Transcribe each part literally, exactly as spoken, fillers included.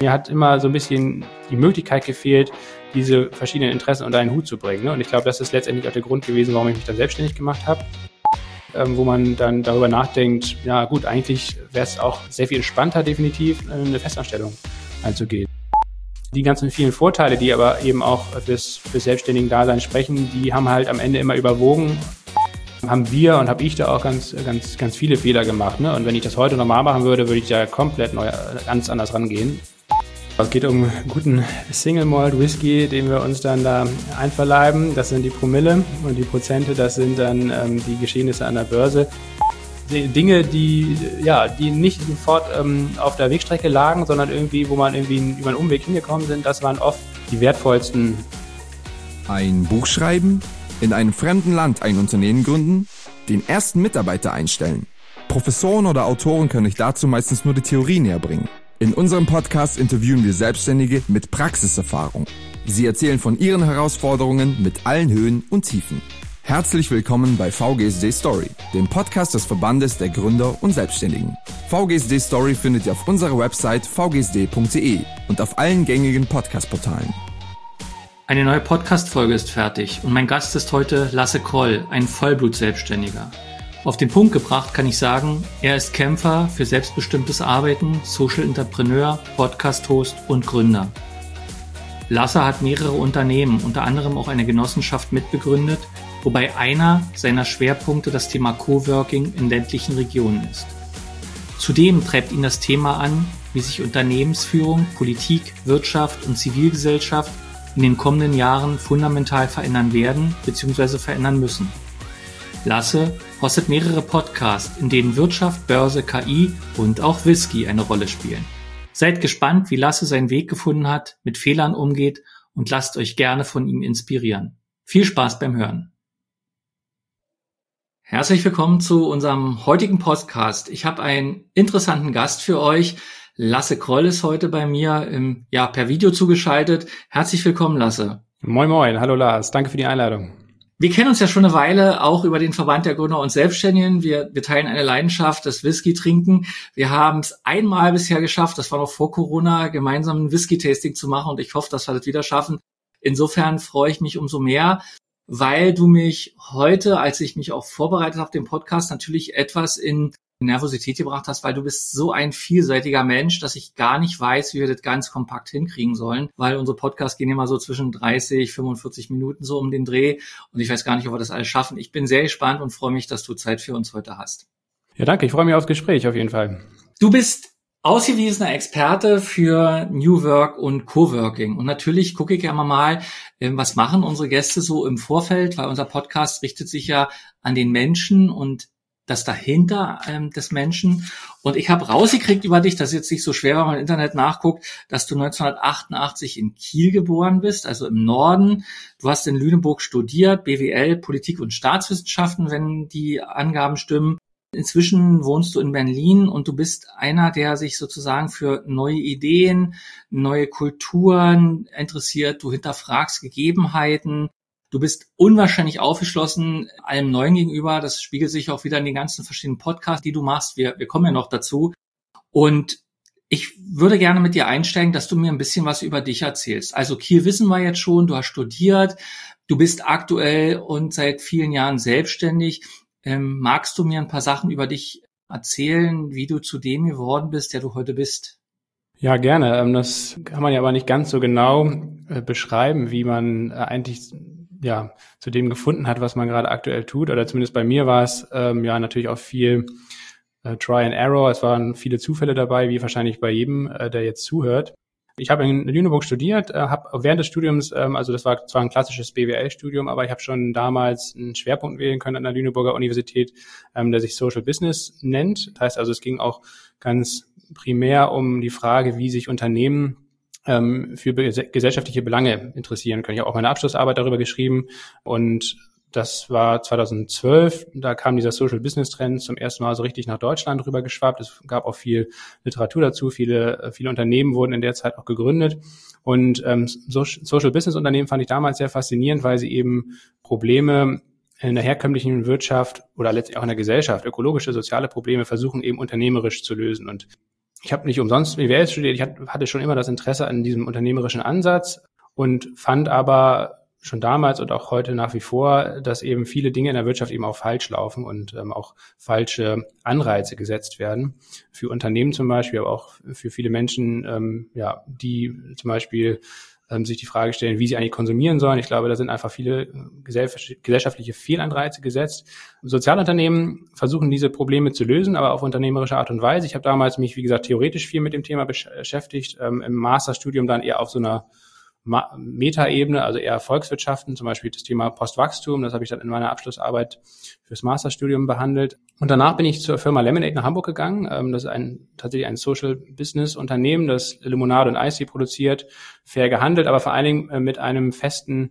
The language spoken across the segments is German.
Mir hat immer so ein bisschen die Möglichkeit gefehlt, diese verschiedenen Interessen unter einen Hut zu bringen. Und ich glaube, das ist letztendlich auch der Grund gewesen, warum ich mich dann selbstständig gemacht habe. Ähm, wo man dann darüber nachdenkt, ja gut, eigentlich wäre es auch sehr viel entspannter, definitiv eine Festanstellung einzugehen. Die ganzen vielen Vorteile, die aber eben auch fürs, fürs selbstständigen Dasein sprechen, die haben halt am Ende immer überwogen. Haben wir und habe ich da auch ganz, ganz, ganz viele Fehler gemacht. Ne? Und wenn ich das heute nochmal machen würde, würde ich da komplett neu, ganz anders rangehen. Es geht um einen guten Single Malt Whisky, den wir uns dann da einverleiben. Das sind die Promille und die Prozente, das sind dann ähm, die Geschehnisse an der Börse. Die Dinge, die, ja, die nicht sofort ähm, auf der Wegstrecke lagen, sondern irgendwie, wo man irgendwie über einen Umweg hingekommen sind, das waren oft die wertvollsten. Ein Buch schreiben, in einem fremden Land ein Unternehmen gründen, den ersten Mitarbeiter einstellen. Professoren oder Autoren können euch dazu meistens nur die Theorie näher bringen. In unserem Podcast interviewen wir Selbstständige mit Praxiserfahrung. Sie erzählen von ihren Herausforderungen mit allen Höhen und Tiefen. Herzlich willkommen bei V G S D Story, dem Podcast des Verbandes der Gründer und Selbstständigen. V G S D Story findet ihr auf unserer Website v g s d punkt d e und auf allen gängigen Podcast-Portalen. Eine neue Podcast-Folge ist fertig und mein Gast ist heute Lasse Kroll, ein Vollblut-Selbstständiger. Auf den Punkt gebracht kann ich sagen, er ist Kämpfer für selbstbestimmtes Arbeiten, Social Entrepreneur, Podcast-Host und Gründer. Lasse hat mehrere Unternehmen, unter anderem auch eine Genossenschaft mitbegründet, wobei einer seiner Schwerpunkte das Thema Coworking in ländlichen Regionen ist. Zudem treibt ihn das Thema an, wie sich Unternehmensführung, Politik, Wirtschaft und Zivilgesellschaft in den kommenden Jahren fundamental verändern werden bzw. verändern müssen. Lasse hostet mehrere Podcasts, in denen Wirtschaft, Börse, K I und auch Whisky eine Rolle spielen. Seid gespannt, wie Lasse seinen Weg gefunden hat, mit Fehlern umgeht und lasst euch gerne von ihm inspirieren. Viel Spaß beim Hören. Herzlich willkommen zu unserem heutigen Podcast. Ich habe einen interessanten Gast für euch. Lasse Kroll ist heute bei mir im, ja, per Video zugeschaltet. Herzlich willkommen, Lasse. Moin Moin, hallo Lars, danke für die Einladung. Wir kennen uns ja schon eine Weile, auch über den Verband der Gründer und Selbstständigen. Wir, wir teilen eine Leidenschaft, das Whisky trinken. Wir haben es einmal bisher geschafft, das war noch vor Corona, gemeinsam ein Whisky-Tasting zu machen und ich hoffe, dass wir das wieder schaffen. Insofern freue ich mich umso mehr, weil du mich heute, als ich mich auch vorbereitet habe, den Podcast natürlich etwas in Nervosität gebracht hast, weil du bist so ein vielseitiger Mensch, dass ich gar nicht weiß, wie wir das ganz kompakt hinkriegen sollen, weil unsere Podcasts gehen immer so zwischen dreißig, fünfundvierzig Minuten so um den Dreh und ich weiß gar nicht, ob wir das alles schaffen. Ich bin sehr gespannt und freue mich, dass du Zeit für uns heute hast. Ja, danke. Ich freue mich aufs Gespräch auf jeden Fall. Du bist ausgewiesener Experte für New Work und Coworking. Und natürlich gucke ich ja mal, was machen unsere Gäste so im Vorfeld, weil unser Podcast richtet sich ja an den Menschen und das dahinter ähm, des Menschen. Und ich habe rausgekriegt über dich, das ist jetzt nicht so schwer, wenn man im Internet nachguckt, dass du neunzehnhundertachtundachtzig in Kiel geboren bist, also im Norden. Du hast in Lüneburg studiert, B W L, Politik und Staatswissenschaften, wenn die Angaben stimmen. Inzwischen wohnst du in Berlin und du bist einer, der sich sozusagen für neue Ideen, neue Kulturen interessiert. Du hinterfragst Gegebenheiten. Du bist unwahrscheinlich aufgeschlossen allem Neuen gegenüber. Das spiegelt sich auch wieder in den ganzen verschiedenen Podcasts, die du machst. Wir, wir kommen ja noch dazu. Und ich würde gerne mit dir einsteigen, dass du mir ein bisschen was über dich erzählst. Also Kiel wissen wir jetzt schon, du hast studiert, du bist aktuell und seit vielen Jahren selbstständig. Ähm, magst du mir ein paar Sachen über dich erzählen, wie du zu dem geworden bist, der du heute bist? Ja, gerne. Das kann man ja aber nicht ganz so genau beschreiben, wie man eigentlich ja zu dem gefunden hat, was man gerade aktuell tut. Oder zumindest bei mir war es ähm, ja natürlich auch viel äh, Try and Error. Es waren viele Zufälle dabei, wie wahrscheinlich bei jedem, äh, der jetzt zuhört. Ich habe in Lüneburg studiert, äh, habe während des Studiums, ähm, also das war zwar ein klassisches B W L-Studium, aber ich habe schon damals einen Schwerpunkt wählen können an der Lüneburger Universität, ähm, der sich Social Business nennt. Das heißt also, es ging auch ganz primär um die Frage, wie sich Unternehmen ähm, für gesellschaftliche Belange interessieren können. Ich habe auch meine Abschlussarbeit darüber geschrieben und das war zweitausendzwölf, da kam dieser Social Business Trend zum ersten Mal so richtig nach Deutschland rüber geschwappt. Es gab auch viel Literatur dazu, viele viele Unternehmen wurden in der Zeit auch gegründet und ähm, Social Business Unternehmen fand ich damals sehr faszinierend, weil sie eben Probleme in der herkömmlichen Wirtschaft oder letztlich auch in der Gesellschaft, ökologische, soziale Probleme versuchen eben unternehmerisch zu lösen. Und ich habe nicht umsonst B W L studiert, ich hatte schon immer das Interesse an diesem unternehmerischen Ansatz und fand aber schon damals und auch heute nach wie vor, dass eben viele Dinge in der Wirtschaft eben auch falsch laufen und ähm, auch falsche Anreize gesetzt werden. Für Unternehmen zum Beispiel, aber auch für viele Menschen, ähm, ja, die zum Beispiel ähm, sich die Frage stellen, wie sie eigentlich konsumieren sollen. Ich glaube, da sind einfach viele gesell- gesellschaftliche Fehlanreize gesetzt. Sozialunternehmen versuchen diese Probleme zu lösen, aber auf unternehmerische Art und Weise. Ich habe damals mich, wie gesagt, theoretisch viel mit dem Thema beschäftigt, ähm, im Masterstudium dann eher auf so einer Metaebene, also eher Volkswirtschaften, zum Beispiel das Thema Postwachstum, das habe ich dann in meiner Abschlussarbeit fürs Masterstudium behandelt. Und danach bin ich zur Firma Lemonade nach Hamburg gegangen. Das ist ein tatsächlich ein Social-Business-Unternehmen, das Limonade und Eistee produziert, fair gehandelt, aber vor allen Dingen mit einem festen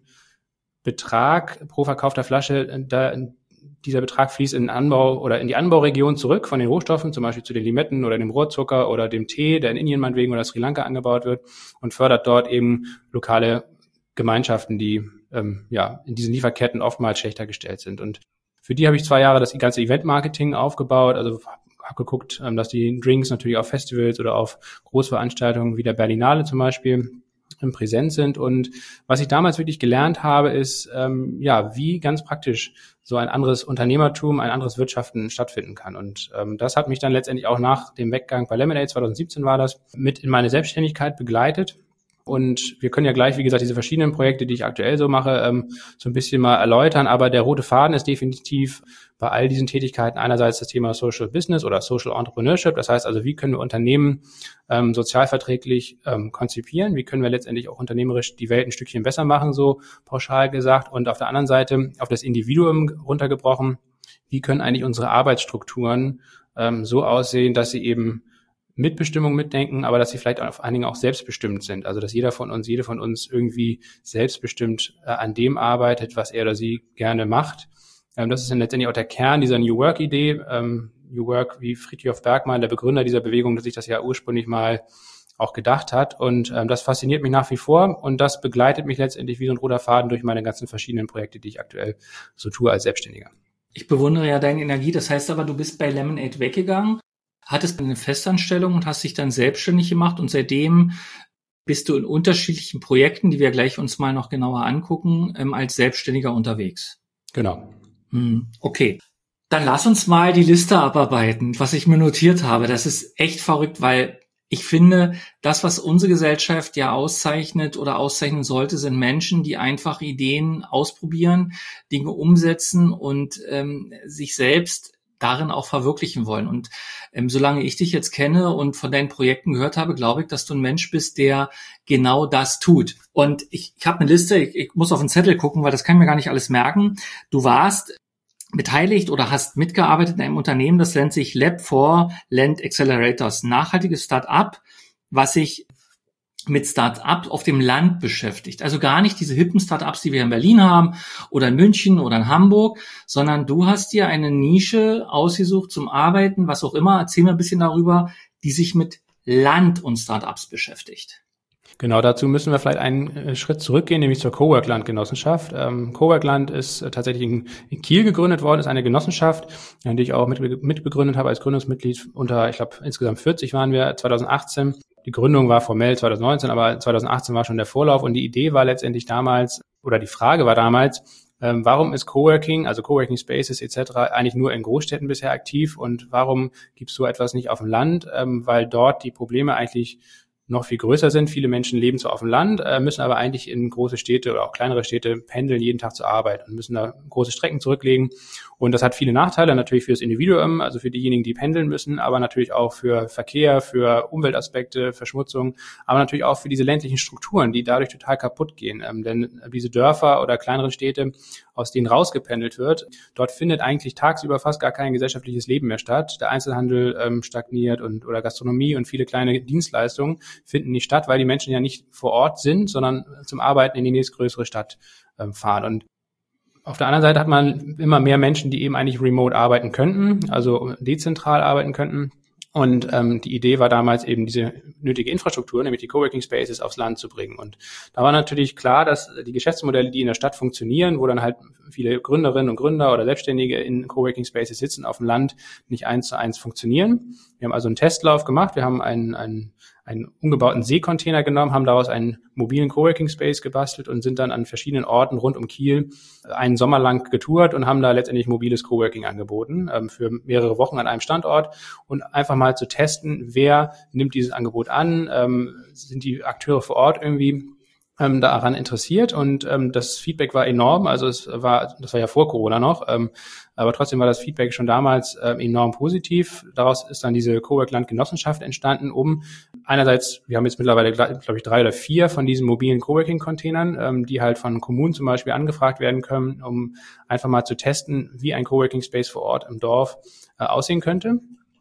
Betrag pro verkaufter Flasche. Da, dieser Betrag fließt in den Anbau oder in die Anbauregion zurück von den Rohstoffen, zum Beispiel zu den Limetten oder dem Rohrzucker oder dem Tee, der in Indien meinetwegen oder Sri Lanka angebaut wird, und fördert dort eben lokale Gemeinschaften, die ähm, ja in diesen Lieferketten oftmals schlechter gestellt sind. Und für die habe ich zwei Jahre das ganze Event-Marketing aufgebaut, also habe geguckt, ähm, dass die Drinks natürlich auf Festivals oder auf Großveranstaltungen wie der Berlinale zum Beispiel präsent sind. Und was ich damals wirklich gelernt habe, ist, ähm, ja, wie ganz praktisch so ein anderes Unternehmertum, ein anderes Wirtschaften stattfinden kann. Und ähm, das hat mich dann letztendlich auch nach dem Weggang bei Lemonade, zwanzig siebzehn war das, mit in meine Selbstständigkeit begleitet. Und wir können ja gleich, wie gesagt, diese verschiedenen Projekte, die ich aktuell so mache, ähm, so ein bisschen mal erläutern. Aber der rote Faden ist definitiv bei all diesen Tätigkeiten einerseits das Thema Social Business oder Social Entrepreneurship. Das heißt also, wie können wir Unternehmen ähm, sozialverträglich ähm, konzipieren? Wie können wir letztendlich auch unternehmerisch die Welt ein Stückchen besser machen, so pauschal gesagt? Und auf der anderen Seite, auf das Individuum runtergebrochen, wie können eigentlich unsere Arbeitsstrukturen ähm, so aussehen, dass sie eben Mitbestimmung mitdenken, aber dass sie vielleicht auf einigen auch selbstbestimmt sind. Also dass jeder von uns, jede von uns irgendwie selbstbestimmt äh, an dem arbeitet, was er oder sie gerne macht. Ähm, das ist dann letztendlich auch der Kern dieser New Work-Idee. Ähm, New Work, wie Frithjof Bergmann, der Begründer dieser Bewegung, der sich das ja ursprünglich mal auch gedacht hat. Und ähm, das fasziniert mich nach wie vor und das begleitet mich letztendlich wie so ein roter Faden durch meine ganzen verschiedenen Projekte, die ich aktuell so tue als Selbstständiger. Ich bewundere ja deine Energie. Das heißt aber, du bist bei Lemonade weggegangen, hattest eine Festanstellung und hast dich dann selbstständig gemacht und seitdem bist du in unterschiedlichen Projekten, die wir gleich uns mal noch genauer angucken, ähm, als Selbstständiger unterwegs. Genau. Hm, okay. Dann lass uns mal die Liste abarbeiten, was ich mir notiert habe. Das ist echt verrückt, weil ich finde, das, was unsere Gesellschaft ja auszeichnet oder auszeichnen sollte, sind Menschen, die einfach Ideen ausprobieren, Dinge umsetzen und ähm, sich selbst darin auch verwirklichen wollen. Und ähm, solange ich dich jetzt kenne und von deinen Projekten gehört habe, glaube ich, dass du ein Mensch bist, der genau das tut. Und ich, ich habe eine Liste, ich, ich muss auf den Zettel gucken, weil das kann ich mir gar nicht alles merken. Du warst beteiligt oder hast mitgearbeitet in einem Unternehmen, das nennt sich Lab for Land Accelerators, ein nachhaltiges Start-up, was sich mit Start-up auf dem Land beschäftigt. Also gar nicht diese hippen Start-ups, die wir in Berlin haben oder in München oder in Hamburg, sondern du hast dir eine Nische ausgesucht zum Arbeiten, was auch immer. Erzähl mir ein bisschen darüber, die sich mit Land und Start-ups beschäftigt. Genau, dazu müssen wir vielleicht einen Schritt zurückgehen, nämlich zur Cowork-Land-Genossenschaft. Ähm, Cowork-Land ist äh, tatsächlich in, in Kiel gegründet worden, ist eine Genossenschaft, die ich auch mit, mitbegründet habe als Gründungsmitglied. Unter, ich glaube, insgesamt vierzig waren wir zwanzig achtzehn. Die Gründung war formell zwanzig neunzehn, aber zwanzig achtzehn war schon der Vorlauf und die Idee war letztendlich damals, oder die Frage war damals, ähm, warum ist Coworking, also Coworking Spaces et cetera eigentlich nur in Großstädten bisher aktiv und warum gibt es so etwas nicht auf dem Land, ähm, weil dort die Probleme eigentlich noch viel größer sind. Viele Menschen leben zwar auf dem Land, äh, müssen aber eigentlich in große Städte oder auch kleinere Städte pendeln jeden Tag zur Arbeit und müssen da große Strecken zurücklegen. Und das hat viele Nachteile, natürlich für das Individuum, also für diejenigen, die pendeln müssen, aber natürlich auch für Verkehr, für Umweltaspekte, Verschmutzung, aber natürlich auch für diese ländlichen Strukturen, die dadurch total kaputt gehen. Ähm, denn diese Dörfer oder kleineren Städte, aus denen rausgependelt wird, dort findet eigentlich tagsüber fast gar kein gesellschaftliches Leben mehr statt. Der Einzelhandel ähm, stagniert und oder Gastronomie und viele kleine Dienstleistungen finden nicht statt, weil die Menschen ja nicht vor Ort sind, sondern zum Arbeiten in die nächstgrößere Stadt ähm, fahren. Und auf der anderen Seite hat man immer mehr Menschen, die eben eigentlich remote arbeiten könnten, also dezentral arbeiten könnten. Und ähm, die Idee war damals eben diese nötige Infrastruktur, nämlich die Coworking Spaces, aufs Land zu bringen. Und da war natürlich klar, dass die Geschäftsmodelle, die in der Stadt funktionieren, wo dann halt viele Gründerinnen und Gründer oder Selbstständige in Coworking Spaces sitzen, auf dem Land nicht eins zu eins funktionieren. Wir haben also einen Testlauf gemacht. Wir haben einen, einen einen umgebauten Seekontainer genommen, haben daraus einen mobilen Coworking Space gebastelt und sind dann an verschiedenen Orten rund um Kiel einen Sommer lang getourt und haben da letztendlich mobiles Coworking angeboten, ähm, für mehrere Wochen an einem Standort und einfach mal zu testen, wer nimmt dieses Angebot an, ähm, sind die Akteure vor Ort irgendwie ähm, daran interessiert und ähm, das Feedback war enorm, also es war, das war ja vor Corona noch, ähm, aber trotzdem war das Feedback schon damals ähm, enorm positiv. Daraus ist dann diese Cowork-Land-Genossenschaft entstanden, um einerseits, wir haben jetzt mittlerweile, glaube ich, drei oder vier von diesen mobilen Coworking-Containern, ähm, die halt von Kommunen zum Beispiel angefragt werden können, um einfach mal zu testen, wie ein Coworking-Space vor Ort im Dorf äh, aussehen könnte.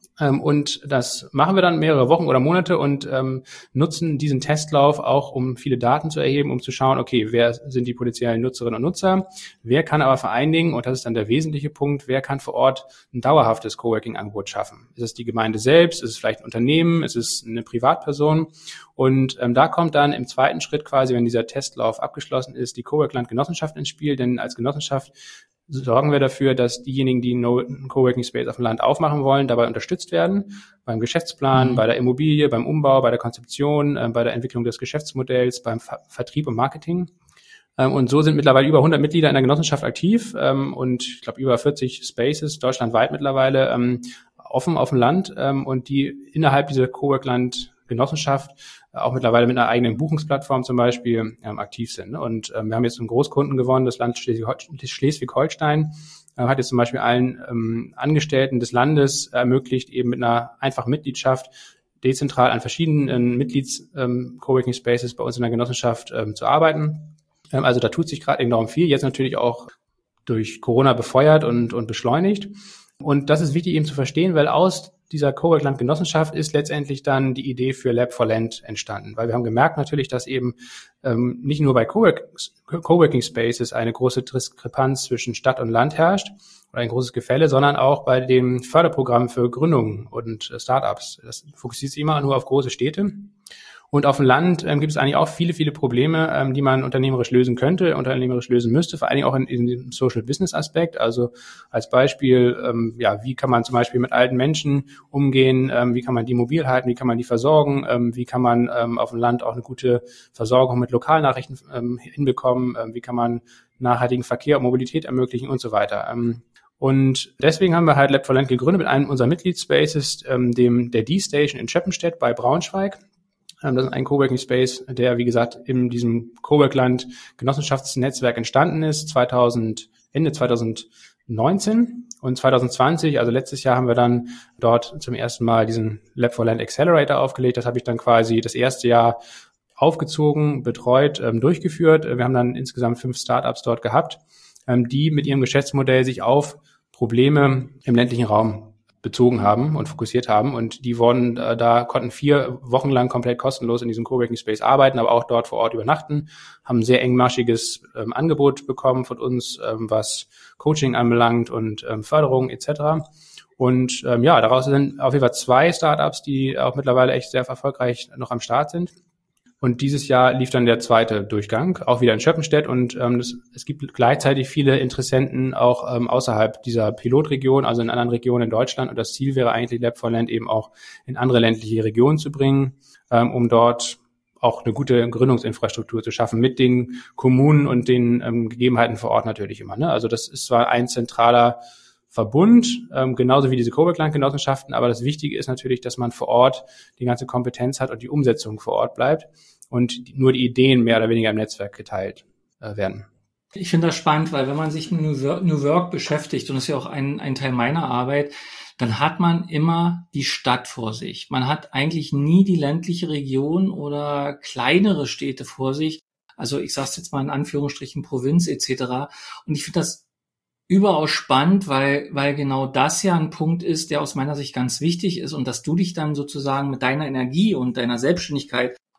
Und das machen wir dann mehrere Wochen oder Monate und ähm, nutzen diesen Testlauf auch, um viele Daten zu erheben, um zu schauen, okay, wer sind die potenziellen Nutzerinnen und Nutzer, wer kann aber vor allen Dingen, und das ist dann der wesentliche Punkt, wer kann vor Ort ein dauerhaftes Coworking-Angebot schaffen? Ist es die Gemeinde selbst, ist es vielleicht ein Unternehmen, ist es eine Privatperson? Und ähm, da kommt dann im zweiten Schritt quasi, wenn dieser Testlauf abgeschlossen ist, die Cowork-Land-Genossenschaft ins Spiel, denn als Genossenschaft sorgen wir dafür, dass diejenigen, die einen Coworking Space auf dem Land aufmachen wollen, dabei unterstützt werden, beim Geschäftsplan, mhm. bei der Immobilie, beim Umbau, bei der Konzeption, äh, bei der Entwicklung des Geschäftsmodells, beim Ver- Vertrieb und Marketing. Ähm, und so sind mittlerweile über hundert Mitglieder in der Genossenschaft aktiv ähm, und ich glaube über vierzig Spaces deutschlandweit mittlerweile ähm, offen auf dem Land ähm, und die innerhalb dieser Cowork-Land-Genossenschaft auch mittlerweile mit einer eigenen Buchungsplattform zum Beispiel ähm, aktiv sind. Und ähm, wir haben jetzt einen Großkunden gewonnen, das Land Schleswig-Holstein, äh, hat jetzt zum Beispiel allen ähm, Angestellten des Landes ermöglicht, eben mit einer einfachen Mitgliedschaft dezentral an verschiedenen Mitglieds-Coworking-Spaces ähm, bei uns in der Genossenschaft ähm, zu arbeiten. Ähm, also da tut sich gerade enorm viel, jetzt natürlich auch durch Corona befeuert und, und beschleunigt. Und das ist wichtig eben zu verstehen, weil aus dieser Cowork-Land-Genossenschaft ist letztendlich dann die Idee für Lab for Land entstanden. Weil wir haben gemerkt natürlich, dass eben ähm, nicht nur bei Cowork- Coworking Spaces eine große Diskrepanz zwischen Stadt und Land herrscht oder ein großes Gefälle, sondern auch bei dem Förderprogramm für Gründungen und äh, Startups. Das fokussiert sich immer nur auf große Städte. Und auf dem Land ähm, gibt es eigentlich auch viele, viele Probleme, ähm, die man unternehmerisch lösen könnte, unternehmerisch lösen müsste, vor allen Dingen auch in, in dem Social-Business-Aspekt. Also als Beispiel, ähm, ja, wie kann man zum Beispiel mit alten Menschen umgehen, ähm, wie kann man die mobil halten, wie kann man die versorgen, ähm, wie kann man ähm, auf dem Land auch eine gute Versorgung mit Lokalnachrichten ähm, hinbekommen, ähm, wie kann man nachhaltigen Verkehr und Mobilität ermöglichen und so weiter. Ähm, Und deswegen haben wir halt Lab for Land gegründet mit einem unserer Mitgliedsspaces, ähm, dem der D-Station in Schöppenstedt bei Braunschweig. Das ist ein Coworking Space, der, wie gesagt, in diesem Cowork-Land Genossenschaftsnetzwerk entstanden ist, zweitausend, Ende zweitausendneunzehn und zwanzig zwanzig, also letztes Jahr haben wir dann dort zum ersten Mal diesen Lab for Land Accelerator aufgelegt. Das habe ich dann quasi das erste Jahr aufgezogen, betreut, ähm, durchgeführt. Wir haben dann insgesamt fünf Startups dort gehabt, ähm, die mit ihrem Geschäftsmodell sich auf Probleme im ländlichen Raum bezogen haben und fokussiert haben und die wurden äh, da konnten vier Wochen lang komplett kostenlos in diesem Coworking Space arbeiten, aber auch dort vor Ort übernachten, haben ein sehr engmaschiges ähm, Angebot bekommen von uns, ähm, was Coaching anbelangt und ähm, Förderung et cetera. Und ähm, ja, daraus sind auf jeden Fall zwei Startups, die auch mittlerweile echt sehr erfolgreich noch am Start sind. Und dieses Jahr lief dann der zweite Durchgang, auch wieder in Schöppenstedt. Und ähm, das, es gibt gleichzeitig viele Interessenten auch ähm, außerhalb dieser Pilotregion, also in anderen Regionen in Deutschland. Und das Ziel wäre eigentlich, Lab for Land eben auch in andere ländliche Regionen zu bringen, ähm, um dort auch eine gute Gründungsinfrastruktur zu schaffen mit den Kommunen und den ähm, Gegebenheiten vor Ort natürlich immer. Ne? Also das ist zwar ein zentraler Verbund, ähm, genauso wie diese Cowork-Land-Genossenschaften, aber das Wichtige ist natürlich, dass man vor Ort die ganze Kompetenz hat und die Umsetzung vor Ort bleibt und die, nur die Ideen mehr oder weniger im Netzwerk geteilt äh, werden. Ich finde das spannend, weil wenn man sich mit New Work, New Work beschäftigt, und das ist ja auch ein, ein Teil meiner Arbeit, dann hat man immer die Stadt vor sich. Man hat eigentlich nie die ländliche Region oder kleinere Städte vor sich. Also ich sage es jetzt mal in Anführungsstrichen Provinz et cetera. Und ich finde das überaus spannend, weil weil genau das ja ein Punkt ist, der aus meiner Sicht ganz wichtig ist und dass du dich dann sozusagen mit deiner Energie und deiner Selbstständigkeit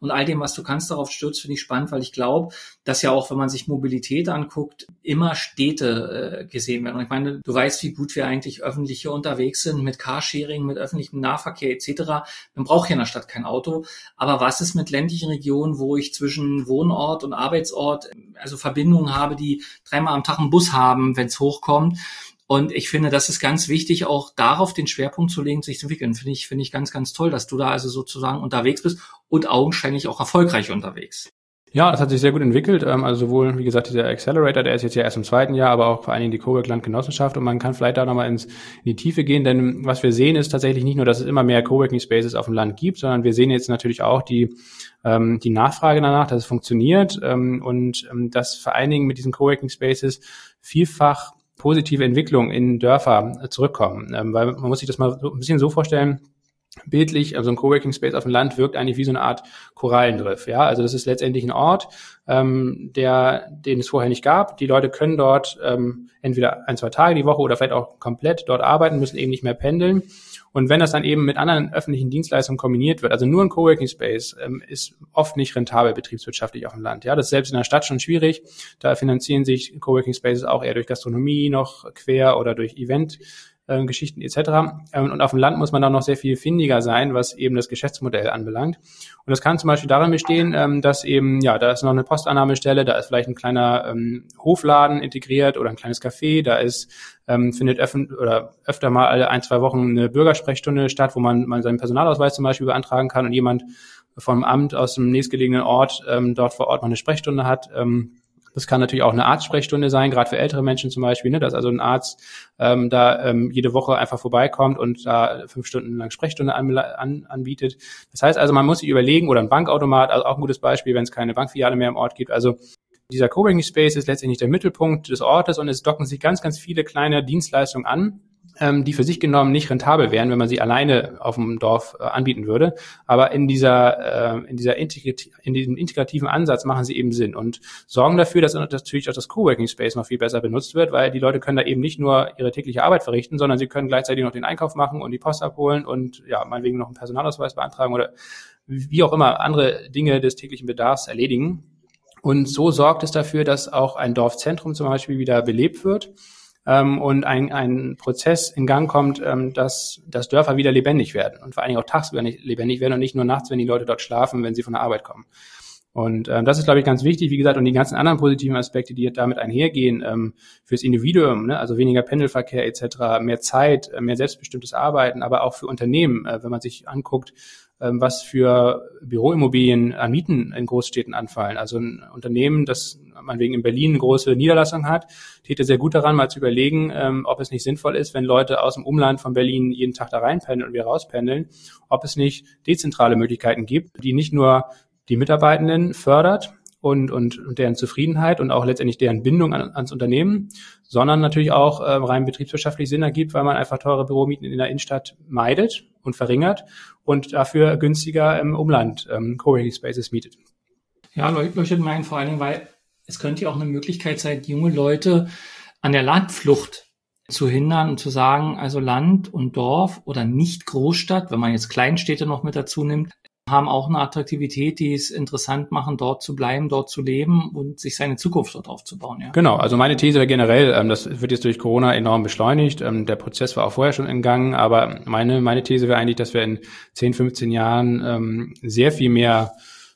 und all dem, was du kannst, darauf stürzt, finde ich spannend, weil ich glaube, dass ja auch, wenn man sich Mobilität anguckt, immer Städte äh, gesehen werden. Und ich meine, du weißt, wie gut wir eigentlich öffentlich hier unterwegs sind mit Carsharing, mit öffentlichem Nahverkehr et cetera. Man braucht hier in der Stadt kein Auto. Aber was ist mit ländlichen Regionen, wo ich zwischen Wohnort und Arbeitsort also Verbindungen habe, die dreimal am Tag einen Bus haben, wenn es hochkommt? Und ich finde, das ist ganz wichtig, auch darauf den Schwerpunkt zu legen, sich zu entwickeln. Finde ich, finde ich ganz, ganz toll, dass du da also sozusagen unterwegs bist und augenscheinlich auch erfolgreich unterwegs. Ja, das hat sich sehr gut entwickelt. Also sowohl, wie gesagt, dieser Accelerator, der ist jetzt ja erst im zweiten Jahr, aber auch vor allen Dingen die Cowork Landgenossenschaft. Und man kann vielleicht da nochmal ins, in die Tiefe gehen, denn was wir sehen, ist tatsächlich nicht nur, dass es immer mehr Coworking Spaces auf dem Land gibt, sondern wir sehen jetzt natürlich auch die, ähm, die Nachfrage danach, dass es funktioniert, ähm, und ähm, dass vor allen Dingen mit diesen Coworking Spaces vielfach positive Entwicklung in Dörfer zurückkommen. Ähm, weil man muss sich das mal so ein bisschen so vorstellen, bildlich, also ein Coworking Space auf dem Land wirkt eigentlich wie so eine Art Korallendriff. Ja, also das ist letztendlich ein Ort, ähm, der, den es vorher nicht gab. Die Leute können dort ähm, entweder ein, zwei Tage die Woche oder vielleicht auch komplett dort arbeiten, müssen eben nicht mehr pendeln. Und wenn das dann eben mit anderen öffentlichen Dienstleistungen kombiniert wird, also nur ein Coworking Space ähm, ist oft nicht rentabel betriebswirtschaftlich auf dem Land. Ja, das ist selbst in der Stadt schon schwierig. Da finanzieren sich Coworking Spaces auch eher durch Gastronomie noch quer oder durch Event. Äh, Geschichten et cetera. Ähm, und auf dem Land muss man dann noch sehr viel findiger sein, was eben das Geschäftsmodell anbelangt. Und das kann zum Beispiel darin bestehen, ähm, dass eben, ja, da ist noch eine Postannahmestelle, da ist vielleicht ein kleiner ähm, Hofladen integriert oder ein kleines Café, da ist, ähm, findet öffn- oder öfter mal alle ein, zwei Wochen eine Bürgersprechstunde statt, wo man, man seinen Personalausweis zum Beispiel beantragen kann und jemand vom Amt aus dem nächstgelegenen Ort ähm, dort vor Ort noch eine Sprechstunde hat. Ähm, Das kann natürlich auch eine Arztsprechstunde sein, gerade für ältere Menschen zum Beispiel, ne, dass also ein Arzt ähm, da ähm, jede Woche einfach vorbeikommt und da fünf Stunden lang Sprechstunde an, an, anbietet. Das heißt also, man muss sich überlegen, oder ein Bankautomat, also auch ein gutes Beispiel, wenn es keine Bankfiliale mehr im Ort gibt. Also dieser Coworking Space ist letztendlich der Mittelpunkt des Ortes und es docken sich ganz, ganz viele kleine Dienstleistungen an, ähm, die für sich genommen nicht rentabel wären, wenn man sie alleine auf dem Dorf äh, anbieten würde. Aber in dieser, äh, in dieser Integrat- in diesem integrativen Ansatz machen sie eben Sinn und sorgen dafür, dass natürlich auch das Coworking Space noch viel besser benutzt wird, weil die Leute können da eben nicht nur ihre tägliche Arbeit verrichten, sondern sie können gleichzeitig noch den Einkauf machen und die Post abholen und ja, meinetwegen noch einen Personalausweis beantragen oder wie auch immer andere Dinge des täglichen Bedarfs erledigen. Und so sorgt es dafür, dass auch ein Dorfzentrum zum Beispiel wieder belebt wird. Ähm, und ein, ein Prozess in Gang kommt, ähm, dass, dass Dörfer wieder lebendig werden und vor allen Dingen auch tagsüber nicht lebendig werden und nicht nur nachts, wenn die Leute dort schlafen, wenn sie von der Arbeit kommen. Und ähm, das ist, glaube ich, ganz wichtig, wie gesagt, und die ganzen anderen positiven Aspekte, die damit einhergehen, ähm, fürs Individuum, ne, also weniger Pendelverkehr et cetera, mehr Zeit, äh, mehr selbstbestimmtes Arbeiten, aber auch für Unternehmen, äh, wenn man sich anguckt, ähm, was für Büroimmobilien an Mieten in Großstädten anfallen. Also ein Unternehmen, das meinetwegen in Berlin eine große Niederlassung hat, täte sehr gut daran, mal zu überlegen, ähm, ob es nicht sinnvoll ist, wenn Leute aus dem Umland von Berlin jeden Tag da reinpendeln und wieder rauspendeln, ob es nicht dezentrale Möglichkeiten gibt, die nicht nur die Mitarbeitenden fördert und, und, und deren Zufriedenheit und auch letztendlich deren Bindung an, ans Unternehmen, sondern natürlich auch äh, rein betriebswirtschaftlich Sinn ergibt, weil man einfach teure Büromieten in der Innenstadt meidet und verringert und dafür günstiger im Umland ähm, Coworking Spaces mietet. Ja, leuchtet mir ein, vor allen Dingen, weil es könnte ja auch eine Möglichkeit sein, junge Leute an der Landflucht zu hindern und zu sagen, also Land und Dorf oder nicht Großstadt, wenn man jetzt Kleinstädte noch mit dazu nimmt, haben auch eine Attraktivität, die es interessant machen, dort zu bleiben, dort zu leben und sich seine Zukunft dort aufzubauen. Ja. Genau, also meine These wäre generell, ähm, das wird jetzt durch Corona enorm beschleunigt. Ähm, der Prozess war auch vorher schon in Gang, aber meine meine These wäre eigentlich, dass wir in zehn, fünfzehn Jahren ähm, sehr viel mehr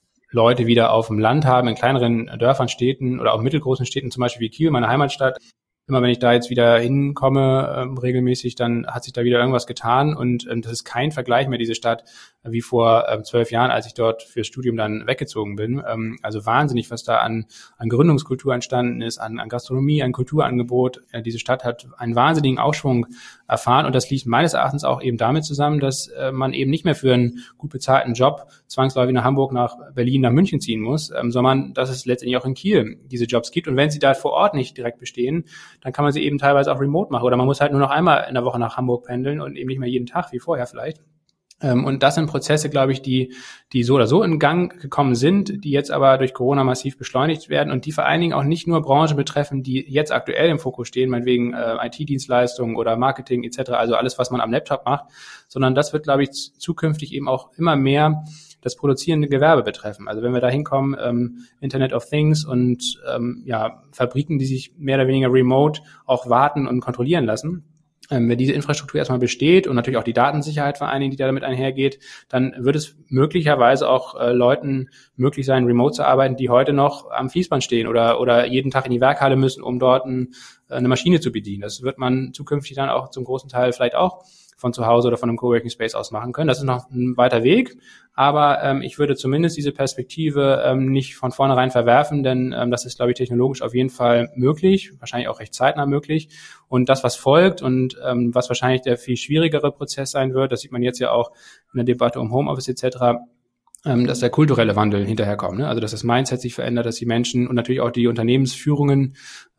Leute wieder auf dem Land haben, in kleineren Dörfern, Städten oder auch mittelgroßen Städten, zum Beispiel wie Kiel, meine Heimatstadt. Immer wenn ich da jetzt wieder hinkomme, ähm, regelmäßig, dann hat sich da wieder irgendwas getan und ähm, das ist kein Vergleich mehr, diese Stadt, äh, wie vor ähm, zwölf Jahren, als ich dort fürs Studium dann weggezogen bin. Ähm, also wahnsinnig, was da an, an Gründungskultur entstanden ist, an, an Gastronomie, an Kulturangebot. Äh, diese Stadt hat einen wahnsinnigen Aufschwung erfahren und das liegt meines Erachtens auch eben damit zusammen, dass äh, man eben nicht mehr für einen gut bezahlten Job zwangsläufig nach Hamburg, nach Berlin, nach München ziehen muss, ähm, sondern dass es letztendlich auch in Kiel diese Jobs gibt und wenn sie da vor Ort nicht direkt bestehen, dann kann man sie eben teilweise auch remote machen oder man muss halt nur noch einmal in der Woche nach Hamburg pendeln und eben nicht mehr jeden Tag wie vorher vielleicht. Und das sind Prozesse, glaube ich, die die so oder so in Gang gekommen sind, die jetzt aber durch Corona massiv beschleunigt werden und die vor allen Dingen auch nicht nur Branchen betreffen, die jetzt aktuell im Fokus stehen, meinetwegen äh, I T-Dienstleistungen oder Marketing et cetera, also alles, was man am Laptop macht, sondern das wird, glaube ich, zukünftig eben auch immer mehr das produzierende Gewerbe betreffen. Also wenn wir da hinkommen, ähm, Internet of Things und ähm, ja Fabriken, die sich mehr oder weniger remote auch warten und kontrollieren lassen. Ähm, wenn diese Infrastruktur erstmal besteht und natürlich auch die Datensicherheit vor allen Dingen, die damit einhergeht, dann wird es möglicherweise auch äh, Leuten möglich sein, remote zu arbeiten, die heute noch am Fließband stehen oder oder jeden Tag in die Werkhalle müssen, um dort ein, eine Maschine zu bedienen. Das wird man zukünftig dann auch zum großen Teil vielleicht auch von zu Hause oder von einem Coworking Space aus machen können. Das ist noch ein weiter Weg, aber ähm, ich würde zumindest diese Perspektive ähm, nicht von vornherein verwerfen, denn ähm, das ist, glaube ich, technologisch auf jeden Fall möglich, wahrscheinlich auch recht zeitnah möglich. Und das, was folgt und ähm, was wahrscheinlich der viel schwierigere Prozess sein wird, das sieht man jetzt ja auch in der Debatte um Homeoffice et cetera, ähm, dass der kulturelle Wandel hinterherkommt. Ne? Also dass das Mindset sich verändert, dass die Menschen und natürlich auch die Unternehmensführungen,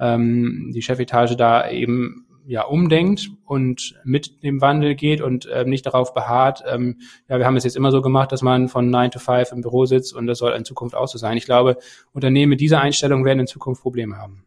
ähm, die Chefetage da eben ja umdenkt und mit dem Wandel geht und äh, nicht darauf beharrt, ähm, ja, wir haben es jetzt immer so gemacht, dass man von nine to five im Büro sitzt und das soll in Zukunft auch so sein. Ich glaube, Unternehmen mit dieser Einstellung werden in Zukunft Probleme haben.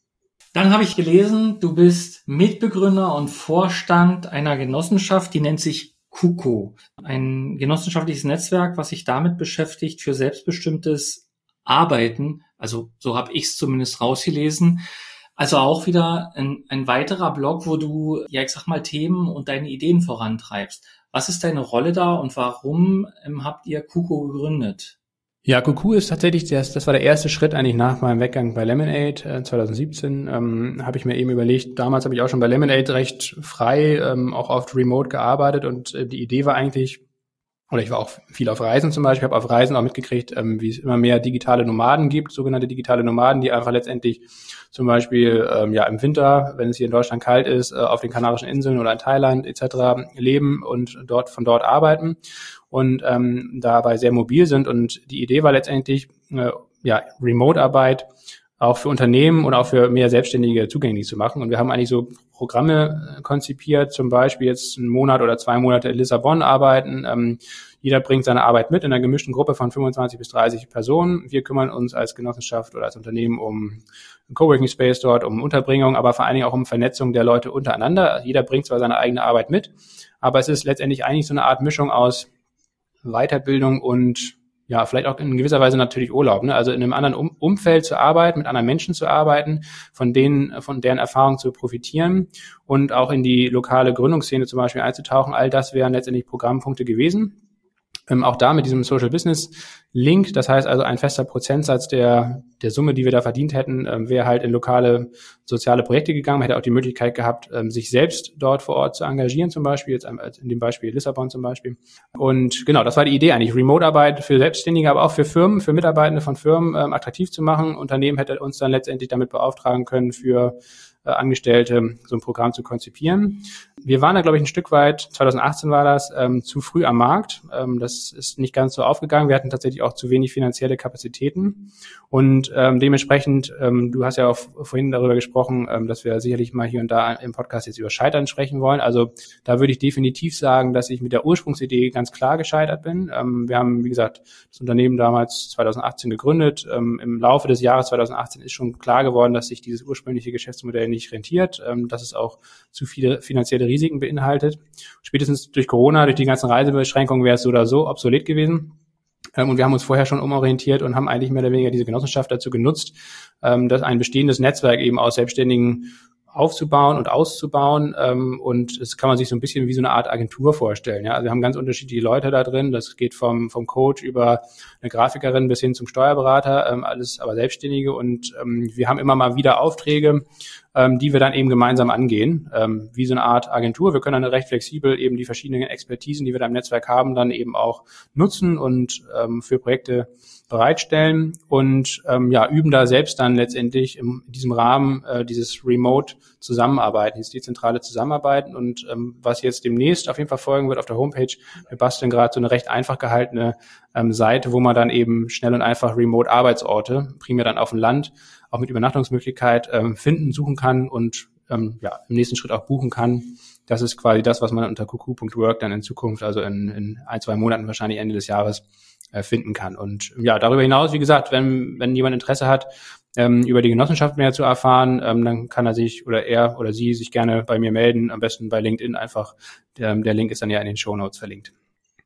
Dann habe ich gelesen, du bist Mitbegründer und Vorstand einer Genossenschaft, die nennt sich KUKO. Ein genossenschaftliches Netzwerk, was sich damit beschäftigt, für selbstbestimmtes Arbeiten, also so habe ich es zumindest rausgelesen. Also auch wieder ein, ein weiterer Blog, wo du, ja, ich sag mal, Themen und deine Ideen vorantreibst. Was ist deine Rolle da und warum ähm, habt ihr KUKO gegründet? Ja, KUKO ist tatsächlich, das, das war der erste Schritt eigentlich nach meinem Weggang bei Lemonade äh, zwanzig siebzehn. Ähm, habe ich mir eben überlegt, damals habe ich auch schon bei Lemonade recht frei, ähm, auch oft remote gearbeitet und äh, die Idee war eigentlich, oder ich war auch viel auf Reisen zum Beispiel, habe auf Reisen auch mitgekriegt, ähm, wie es immer mehr digitale Nomaden gibt, sogenannte digitale Nomaden, die einfach letztendlich zum Beispiel ähm, ja im Winter, wenn es hier in Deutschland kalt ist, äh, auf den Kanarischen Inseln oder in Thailand et cetera leben und dort von dort arbeiten und ähm, dabei sehr mobil sind. Und die Idee war letztendlich äh, ja Remote-Arbeit auch für Unternehmen und auch für mehr Selbstständige zugänglich zu machen. Und wir haben eigentlich so Programme konzipiert, zum Beispiel jetzt einen Monat oder zwei Monate in Lissabon arbeiten. Ähm, jeder bringt seine Arbeit mit in einer gemischten Gruppe von fünfundzwanzig bis dreißig Personen. Wir kümmern uns als Genossenschaft oder als Unternehmen um einen Coworking Space dort, um Unterbringung, aber vor allen Dingen auch um Vernetzung der Leute untereinander. Jeder bringt zwar seine eigene Arbeit mit, aber es ist letztendlich eigentlich so eine Art Mischung aus Weiterbildung und ja, vielleicht auch in gewisser Weise natürlich Urlaub, ne? Also in einem anderen um- Umfeld zu arbeiten, mit anderen Menschen zu arbeiten, von denen, von deren Erfahrung zu profitieren und auch in die lokale Gründungsszene zum Beispiel einzutauchen. All das wären letztendlich Programmpunkte gewesen. Ähm, auch da mit diesem Social Business Link, das heißt also ein fester Prozentsatz der der Summe, die wir da verdient hätten, ähm, wäre halt in lokale soziale Projekte gegangen. Man hätte auch die Möglichkeit gehabt, ähm, sich selbst dort vor Ort zu engagieren, zum Beispiel, jetzt in dem Beispiel Lissabon zum Beispiel. Und genau, das war die Idee eigentlich, Remote-Arbeit für Selbstständige, aber auch für Firmen, für Mitarbeitende von Firmen ähm, attraktiv zu machen. Unternehmen hätte uns dann letztendlich damit beauftragen können, für äh, Angestellte so ein Programm zu konzipieren. Wir waren da, glaube ich, ein Stück weit, zwanzig achtzehn war das, ähm, zu früh am Markt. Ähm, das ist nicht ganz so aufgegangen. Wir hatten tatsächlich auch zu wenig finanzielle Kapazitäten. Und ähm, dementsprechend, ähm, du hast ja auch vorhin darüber gesprochen, ähm, dass wir sicherlich mal hier und da im Podcast jetzt über Scheitern sprechen wollen. Also da würde ich definitiv sagen, dass ich mit der Ursprungsidee ganz klar gescheitert bin. Ähm, wir haben, wie gesagt, das Unternehmen damals zwanzig achtzehn gegründet. Ähm, im Laufe des Jahres zwanzig achtzehn ist schon klar geworden, dass sich dieses ursprüngliche Geschäftsmodell nicht rentiert, ähm, dass es auch zu viele finanzielle Risiken beinhaltet. Spätestens durch Corona, durch die ganzen Reisebeschränkungen wäre es so oder so obsolet gewesen. Ähm, und wir haben uns vorher schon umorientiert und haben eigentlich mehr oder weniger diese Genossenschaft dazu genutzt, ähm, dass ein bestehendes Netzwerk eben aus Selbstständigen aufzubauen und auszubauen. Ähm, und das kann man sich so ein bisschen wie so eine Art Agentur vorstellen. Ja? Also wir haben ganz unterschiedliche Leute da drin. Das geht vom vom Coach über eine Grafikerin bis hin zum Steuerberater, ähm, alles aber Selbstständige. Und ähm, wir haben immer mal wieder Aufträge, ähm, die wir dann eben gemeinsam angehen, ähm, wie so eine Art Agentur. Wir können dann recht flexibel eben die verschiedenen Expertisen, die wir da im Netzwerk haben, dann eben auch nutzen und ähm, für Projekte bereitstellen und ähm, ja üben da selbst dann letztendlich in diesem Rahmen äh, dieses Remote Zusammenarbeiten, dieses dezentrale Zusammenarbeiten und ähm, was jetzt demnächst auf jeden Fall folgen wird auf der Homepage, wir basteln gerade so eine recht einfach gehaltene ähm, Seite, wo man dann eben schnell und einfach Remote Arbeitsorte, primär dann auf dem Land, auch mit Übernachtungsmöglichkeit ähm, finden, suchen kann und ähm, ja im nächsten Schritt auch buchen kann. Das ist quasi das, was man unter kuku punkt work dann in Zukunft, also in, in ein, zwei Monaten, wahrscheinlich Ende des Jahres, finden kann. Und ja, darüber hinaus, wie gesagt, wenn wenn jemand Interesse hat, ähm, über die Genossenschaft mehr zu erfahren, ähm, dann kann er sich oder er oder sie sich gerne bei mir melden, am besten bei LinkedIn einfach. Der, der Link ist dann ja in den Shownotes verlinkt.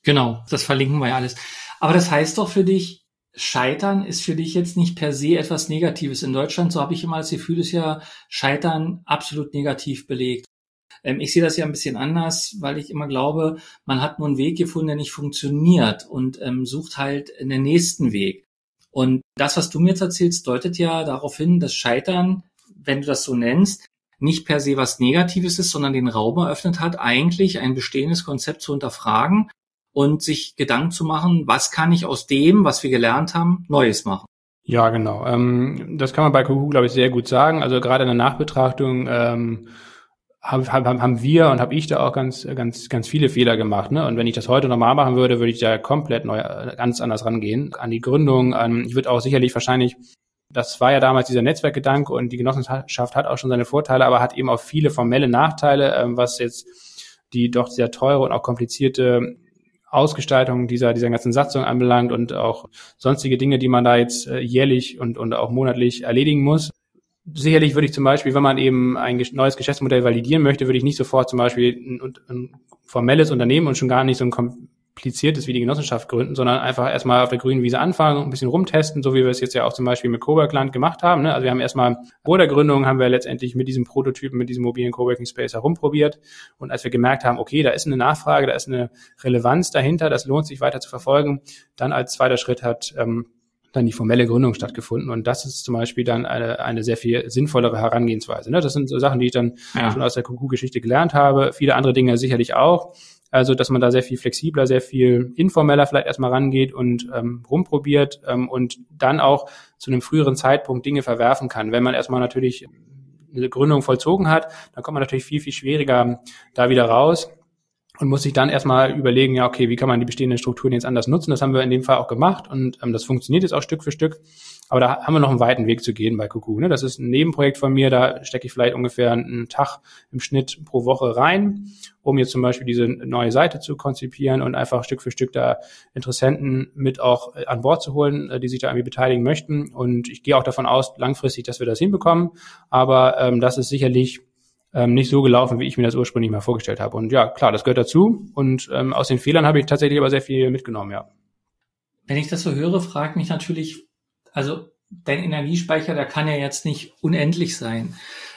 Genau, das verlinken wir ja alles. Aber das heißt doch für dich, Scheitern ist für dich jetzt nicht per se etwas Negatives. In Deutschland, so habe ich immer das Gefühl, ist ja Scheitern absolut negativ belegt. Ähm, ich sehe das ja ein bisschen anders, weil ich immer glaube, man hat nur einen Weg gefunden, der nicht funktioniert und ähm, sucht halt einen nächsten Weg. Und das, was du mir jetzt erzählst, deutet ja darauf hin, dass Scheitern, wenn du das so nennst, nicht per se was Negatives ist, sondern den Raum eröffnet hat, eigentlich ein bestehendes Konzept zu hinterfragen und sich Gedanken zu machen, was kann ich aus dem, was wir gelernt haben, Neues machen. Ja, genau. Ähm, das kann man bei Kuku, glaube ich, sehr gut sagen. Also gerade in der Nachbetrachtung ähm, haben, haben, haben wir und habe ich da auch ganz, ganz, ganz viele Fehler gemacht. Ne? Und wenn ich das heute nochmal machen würde, würde ich da komplett neu, ganz anders rangehen. An die Gründung, an, ich würde auch sicherlich wahrscheinlich, das war ja damals dieser Netzwerkgedanke und die Genossenschaft hat auch schon seine Vorteile, aber hat eben auch viele formelle Nachteile, ähm, was jetzt die doch sehr teure und auch komplizierte Ausgestaltung dieser dieser ganzen Satzung anbelangt und auch sonstige Dinge, die man da jetzt äh, jährlich und und auch monatlich erledigen muss. Sicherlich würde ich zum Beispiel, wenn man eben ein neues Geschäftsmodell validieren möchte, würde ich nicht sofort zum Beispiel ein, ein formelles Unternehmen und schon gar nicht so ein kompliziertes wie die Genossenschaft gründen, sondern einfach erstmal auf der grünen Wiese anfangen, ein bisschen rumtesten, so wie wir es jetzt ja auch zum Beispiel mit Coworkland gemacht haben. Ne? Also wir haben erstmal vor der Gründung haben wir letztendlich mit diesem Prototypen, mit diesem mobilen Coworking Space herumprobiert. Und als wir gemerkt haben, okay, da ist eine Nachfrage, da ist eine Relevanz dahinter, das lohnt sich weiter zu verfolgen, dann als zweiter Schritt hat ähm, dann die formelle Gründung stattgefunden. Und das ist zum Beispiel dann eine, eine sehr viel sinnvollere Herangehensweise. Ne? Das sind so Sachen, die ich dann ja. schon aus der Kuku-Geschichte gelernt habe. Viele andere Dinge sicherlich auch. Also, dass man da sehr viel flexibler, sehr viel informeller vielleicht erstmal rangeht und ähm, rumprobiert ähm, und dann auch zu einem früheren Zeitpunkt Dinge verwerfen kann. Wenn man erstmal natürlich eine Gründung vollzogen hat, dann kommt man natürlich viel, viel schwieriger da wieder raus und muss sich dann erstmal überlegen, ja, okay, wie kann man die bestehenden Strukturen jetzt anders nutzen? Das haben wir in dem Fall auch gemacht und ähm, das funktioniert jetzt auch Stück für Stück. Aber da haben wir noch einen weiten Weg zu gehen bei Kuku. Ne? Das ist ein Nebenprojekt von mir, da stecke ich vielleicht ungefähr einen Tag im Schnitt pro Woche rein, um jetzt zum Beispiel diese neue Seite zu konzipieren und einfach Stück für Stück da Interessenten mit auch an Bord zu holen, die sich da irgendwie beteiligen möchten. Und ich gehe auch davon aus, langfristig, dass wir das hinbekommen. Aber ähm, das ist sicherlich ähm, nicht so gelaufen, wie ich mir das ursprünglich mal vorgestellt habe. Und ja, klar, das gehört dazu. Und ähm, aus den Fehlern habe ich tatsächlich aber sehr viel mitgenommen, ja. Wenn ich das so höre, fragt mich natürlich, also dein Energiespeicher, der kann ja jetzt nicht unendlich sein.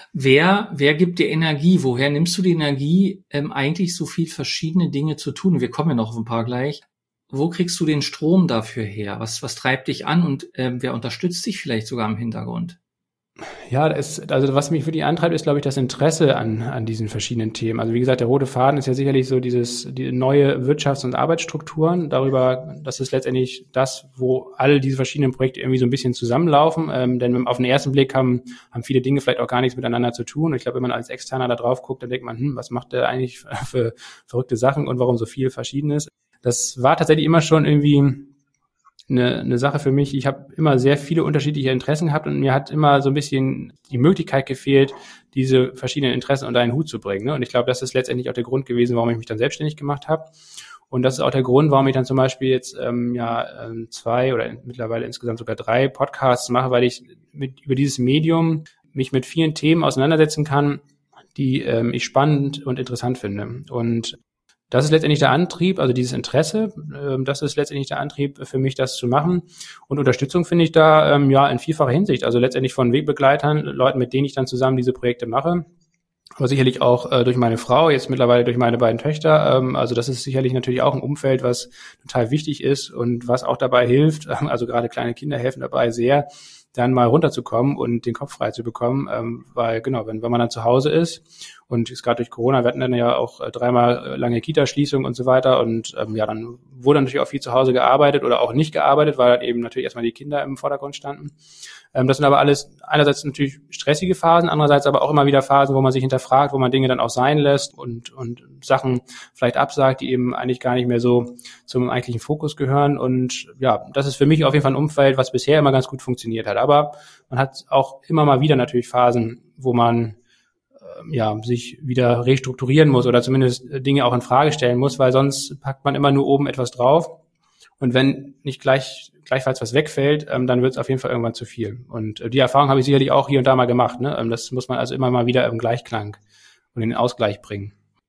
Wer, wer gibt dir Energie? Woher nimmst du die Energie, ähm, eigentlich so viel verschiedene Dinge zu tun? Wir kommen ja noch auf ein paar gleich. Wo kriegst du den Strom dafür her? Was, was treibt dich an und ähm, wer unterstützt dich vielleicht sogar im Hintergrund? Ja, das ist, also was mich wirklich antreibt, ist, glaube ich, das Interesse an an diesen verschiedenen Themen. Also wie gesagt, der rote Faden ist ja sicherlich so dieses die neue Wirtschafts- und Arbeitsstrukturen. Darüber, das ist letztendlich das, wo alle diese verschiedenen Projekte irgendwie so ein bisschen zusammenlaufen. Ähm, denn auf den ersten Blick haben haben viele Dinge vielleicht auch gar nichts miteinander zu tun. Und ich glaube, wenn man als Externer da drauf guckt, dann denkt man, hm, was macht der eigentlich für, für verrückte Sachen und warum so viel Verschiedenes? Das war tatsächlich immer schon irgendwie eine, eine Sache für mich. Ich habe immer sehr viele unterschiedliche Interessen gehabt und mir hat immer so ein bisschen die Möglichkeit gefehlt, diese verschiedenen Interessen unter einen Hut zu bringen. Ne? Und ich glaube, das ist letztendlich auch der Grund gewesen, warum ich mich dann selbstständig gemacht habe. Und das ist auch der Grund, warum ich dann zum Beispiel jetzt ähm, ja ähm, zwei oder mittlerweile insgesamt sogar drei Podcasts mache, weil ich mit über dieses Medium mich mit vielen Themen auseinandersetzen kann, die ähm, ich spannend und interessant finde. Und das ist letztendlich der Antrieb, also dieses Interesse, ähm, das ist letztendlich der Antrieb für mich, das zu machen. Und Unterstützung finde ich da ähm, ja in vielfacher Hinsicht, also letztendlich von Wegbegleitern, Leuten, mit denen ich dann zusammen diese Projekte mache. Aber sicherlich auch äh, durch meine Frau, jetzt mittlerweile durch meine beiden Töchter. Ähm, also das ist sicherlich natürlich auch ein Umfeld, was total wichtig ist und was auch dabei hilft. Also gerade kleine Kinder helfen dabei sehr, dann mal runterzukommen und den Kopf frei zu bekommen, ähm, weil genau, wenn, wenn man dann zu Hause ist und ist gerade durch Corona, wir hatten dann ja auch äh, dreimal lange Kita-Schließung und so weiter und ähm, ja, dann wurde natürlich auch viel zu Hause gearbeitet oder auch nicht gearbeitet, weil dann eben natürlich erstmal die Kinder im Vordergrund standen. Ähm, das sind aber alles einerseits natürlich stressige Phasen, andererseits aber auch immer wieder Phasen, wo man sich hinterfragt, wo man Dinge dann auch sein lässt und und Sachen vielleicht absagt, die eben eigentlich gar nicht mehr so zum eigentlichen Fokus gehören. Und ja, das ist für mich auf jeden Fall ein Umfeld, was bisher immer ganz gut funktioniert hat. Aber man hat auch immer mal wieder natürlich Phasen, wo man äh, ja sich wieder restrukturieren muss oder zumindest Dinge auch in Frage stellen muss, weil sonst packt man immer nur oben etwas drauf. Und wenn nicht gleich gleichfalls was wegfällt, ähm, dann wird es auf jeden Fall irgendwann zu viel. Und äh, die Erfahrung habe ich sicherlich auch hier und da mal gemacht. Ne? Ähm, das muss man also immer mal wieder im Gleichklang und in den Ausgleich bringen.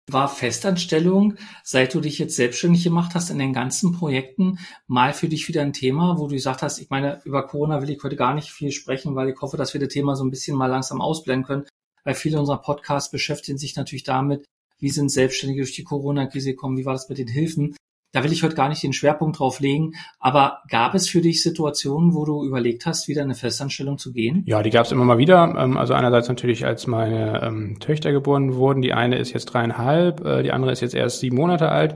War Festanstellung, seit du dich jetzt selbstständig gemacht hast, in den ganzen Projekten mal für dich wieder ein Thema, wo du gesagt hast, ich meine, über Corona will ich heute gar nicht viel sprechen, weil ich hoffe, dass wir das Thema so ein bisschen mal langsam ausblenden können, weil viele unserer Podcasts beschäftigen sich natürlich damit, wie sind Selbstständige durch die Corona-Krise gekommen, wie war das mit den Hilfen. Da will ich heute gar nicht den Schwerpunkt drauf legen, aber gab es für dich Situationen, wo du überlegt hast, wieder in eine Festanstellung zu gehen? Ja, die gab es immer mal wieder. Also einerseits natürlich, als meine ähm, Töchter geboren wurden. Die eine ist jetzt dreieinhalb, äh, die andere ist jetzt erst sieben Monate alt.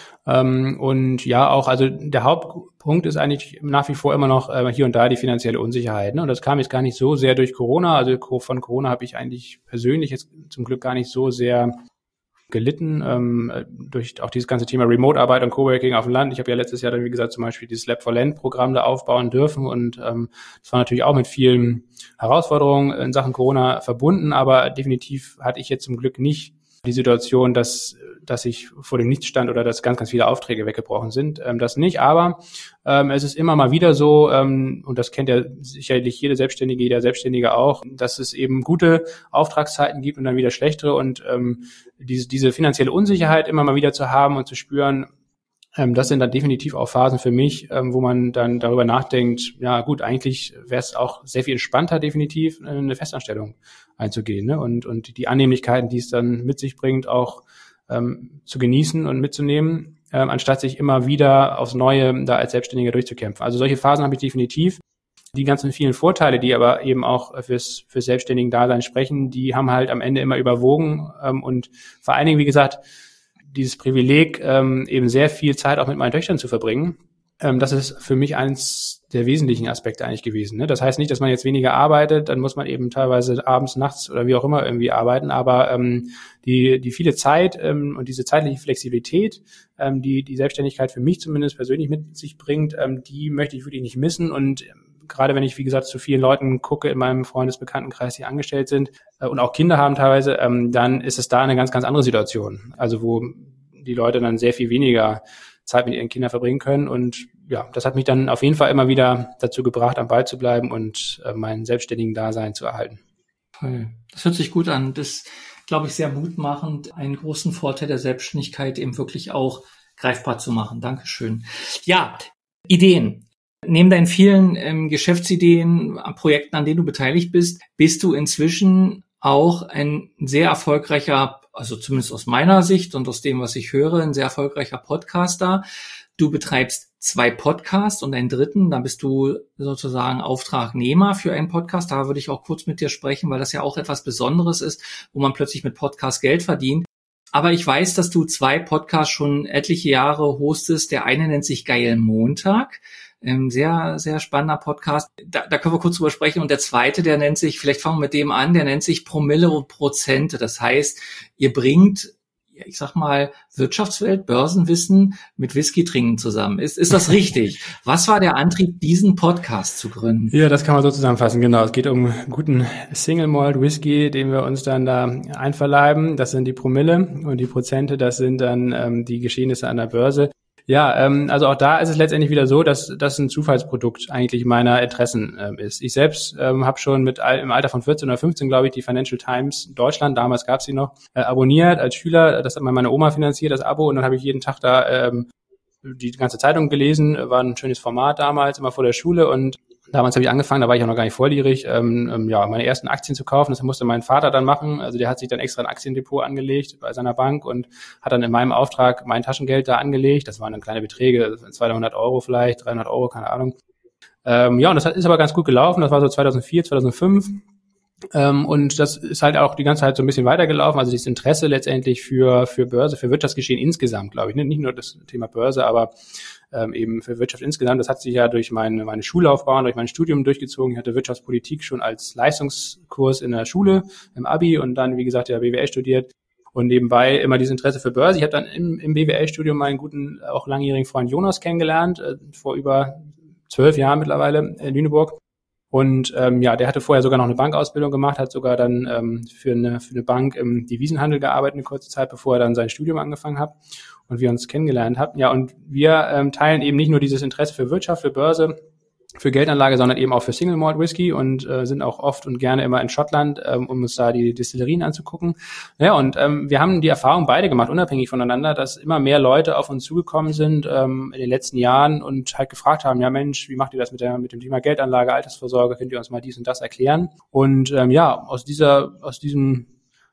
Ähm, und ja, auch, also der Hauptpunkt ist eigentlich nach wie vor immer noch äh, hier und da die finanzielle Unsicherheit. Ne? Und das kam jetzt gar nicht so sehr durch Corona. Also von Corona habe ich eigentlich persönlich jetzt zum Glück gar nicht so sehr gelitten, ähm, durch auch dieses ganze Thema Remote-Arbeit und Coworking auf dem Land. Ich habe ja letztes Jahr dann, wie gesagt, zum Beispiel dieses Lab for Land-Programm da aufbauen dürfen und ähm, das war natürlich auch mit vielen Herausforderungen in Sachen Corona verbunden, aber definitiv hatte ich jetzt zum Glück nicht die Situation, dass dass ich vor dem Nichts stand oder dass ganz, ganz viele Aufträge weggebrochen sind. Ähm, das nicht, aber ähm, es ist immer mal wieder so, ähm, und das kennt ja sicherlich jede Selbstständige, jeder Selbstständige auch, dass es eben gute Auftragszeiten gibt und dann wieder schlechtere und ähm, diese, diese finanzielle Unsicherheit immer mal wieder zu haben und zu spüren, ähm, das sind dann definitiv auch Phasen für mich, ähm, wo man dann darüber nachdenkt, ja gut, eigentlich wäre es auch sehr viel entspannter definitiv, eine Festanstellung einzugehen, ne? und, und die Annehmlichkeiten, die es dann mit sich bringt, auch Ähm, zu genießen und mitzunehmen, ähm, anstatt sich immer wieder aufs Neue da als Selbstständiger durchzukämpfen. Also solche Phasen habe ich definitiv. Die ganzen vielen Vorteile, die aber eben auch fürs, fürs Selbstständigen-Dasein sprechen, die haben halt am Ende immer überwogen ähm, und vor allen Dingen, wie gesagt, dieses Privileg, ähm, eben sehr viel Zeit auch mit meinen Töchtern zu verbringen, ähm, das ist für mich eins der wesentlichen Aspekte eigentlich gewesen. Ne? Das heißt nicht, dass man jetzt weniger arbeitet, dann muss man eben teilweise abends, nachts oder wie auch immer irgendwie arbeiten, aber ähm, die die viele Zeit ähm, und diese zeitliche Flexibilität, ähm, die die Selbstständigkeit für mich zumindest persönlich mit sich bringt, ähm, die möchte ich wirklich nicht missen und ähm, gerade wenn ich, wie gesagt, zu vielen Leuten gucke in meinem Freundesbekanntenkreis, die angestellt sind äh, und auch Kinder haben teilweise, ähm, dann ist es da eine ganz, ganz andere Situation. Also wo die Leute dann sehr viel weniger Zeit mit ihren Kindern verbringen können und ja, das hat mich dann auf jeden Fall immer wieder dazu gebracht, am Ball zu bleiben und äh, mein selbstständigen Dasein zu erhalten. Toll. Das hört sich gut an. Das glaube ich sehr mutmachend, einen großen Vorteil der Selbstständigkeit eben wirklich auch greifbar zu machen. Dankeschön. Ja, Ideen. Neben deinen vielen ähm, Geschäftsideen, Projekten, an denen du beteiligt bist, bist du inzwischen auch ein sehr erfolgreicher, also zumindest aus meiner Sicht und aus dem, was ich höre, ein sehr erfolgreicher Podcaster. Du betreibst zwei Podcasts und einen dritten, dann bist du sozusagen Auftragnehmer für einen Podcast. Da würde ich auch kurz mit dir sprechen, weil das ja auch etwas Besonderes ist, wo man plötzlich mit Podcast Geld verdient. Aber ich weiß, dass du zwei Podcasts schon etliche Jahre hostest. Der eine nennt sich Geil Montag. Ein sehr, sehr spannender Podcast. Da, da können wir kurz drüber sprechen. Und der zweite, der nennt sich, vielleicht fangen wir mit dem an, der nennt sich Promille und Prozente. Das heißt, ihr bringt, ich sag mal, Wirtschaftswelt, Börsenwissen mit Whisky trinken zusammen. Ist, ist das richtig? Was war der Antrieb, diesen Podcast zu gründen? Ja, das kann man so zusammenfassen, genau. Es geht um guten Single Malt Whisky, den wir uns dann da einverleiben. Das sind die Promille und die Prozente, das sind dann ähm, die Geschehnisse an der Börse. Ja, ähm, also auch da ist es letztendlich wieder so, dass das ein Zufallsprodukt eigentlich meiner Interessen ähm, ist. Ich selbst ähm, habe schon mit im Alter von vierzehn oder fünfzehn, glaube ich, die Financial Times Deutschland, damals gab es sie noch, äh, abonniert als Schüler. Das hat meine Oma finanziert, das Abo, und dann habe ich jeden Tag da ähm, die ganze Zeitung gelesen. War ein schönes Format damals, immer vor der Schule, und damals habe ich angefangen, da war ich auch noch gar nicht volljährig, ähm, ähm, ja, meine ersten Aktien zu kaufen. Das musste mein Vater dann machen. Also der hat sich dann extra ein Aktiendepot angelegt bei seiner Bank und hat dann in meinem Auftrag mein Taschengeld da angelegt. Das waren dann kleine Beträge, zweihundert Euro vielleicht, dreihundert Euro, keine Ahnung. Ähm, ja, und das ist aber ganz gut gelaufen. Das war so zweitausendvier, zweitausendfünf. Ähm, und das ist halt auch die ganze Zeit so ein bisschen weitergelaufen. Also dieses Interesse letztendlich für für Börse, für Wirtschaftsgeschehen insgesamt, glaube ich. Nicht nur das Thema Börse, aber ähm, eben für Wirtschaft insgesamt. Das hat sich ja durch meine, meine Schullaufbahn, durch mein Studium durchgezogen. Ich hatte Wirtschaftspolitik schon als Leistungskurs in der Schule, im Abi, und dann, wie gesagt, ja B W L studiert. Und nebenbei immer dieses Interesse für Börse. Ich habe dann im, im B W L-Studium meinen guten, auch langjährigen Freund Jonas kennengelernt, äh, vor über zwölf Jahren mittlerweile in Lüneburg. Und ähm, ja, der hatte vorher sogar noch eine Bankausbildung gemacht, hat sogar dann ähm, für eine für eine Bank im Devisenhandel gearbeitet eine kurze Zeit, bevor er dann sein Studium angefangen hat und wir uns kennengelernt hatten. Ja, und wir ähm, teilen eben nicht nur dieses Interesse für Wirtschaft, für Börse, für Geldanlage, sondern eben auch für Single Malt Whisky und äh, sind auch oft und gerne immer in Schottland, ähm, um uns da die Destillerien anzugucken. Ja, und ähm, wir haben die Erfahrung beide gemacht, unabhängig voneinander, dass immer mehr Leute auf uns zugekommen sind ähm, in den letzten Jahren und halt gefragt haben, ja Mensch, wie macht ihr das mit der mit dem Thema Geldanlage, Altersvorsorge, könnt ihr uns mal dies und das erklären? Und ähm, ja, aus dieser aus diesem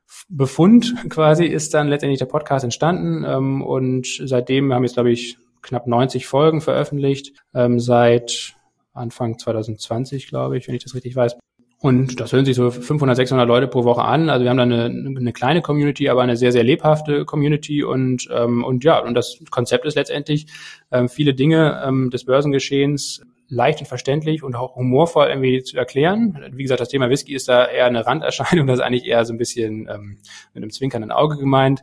Befund quasi ist dann letztendlich der Podcast entstanden ähm, und seitdem haben wir jetzt, glaube ich, knapp neunzig Folgen veröffentlicht, ähm, seit Anfang zwanzig zwanzig, glaube ich, wenn ich das richtig weiß. Und das hören sich so fünfhundert, sechshundert Leute pro Woche an. Also wir haben da eine, eine kleine Community, aber eine sehr, sehr lebhafte Community. Und ähm, und ja, und das Konzept ist letztendlich, ähm, viele Dinge ähm, des Börsengeschehens leicht und verständlich und auch humorvoll irgendwie zu erklären. Wie gesagt, das Thema Whisky ist da eher eine Randerscheinung, das ist eigentlich eher so ein bisschen ähm, mit einem zwinkernden Auge gemeint.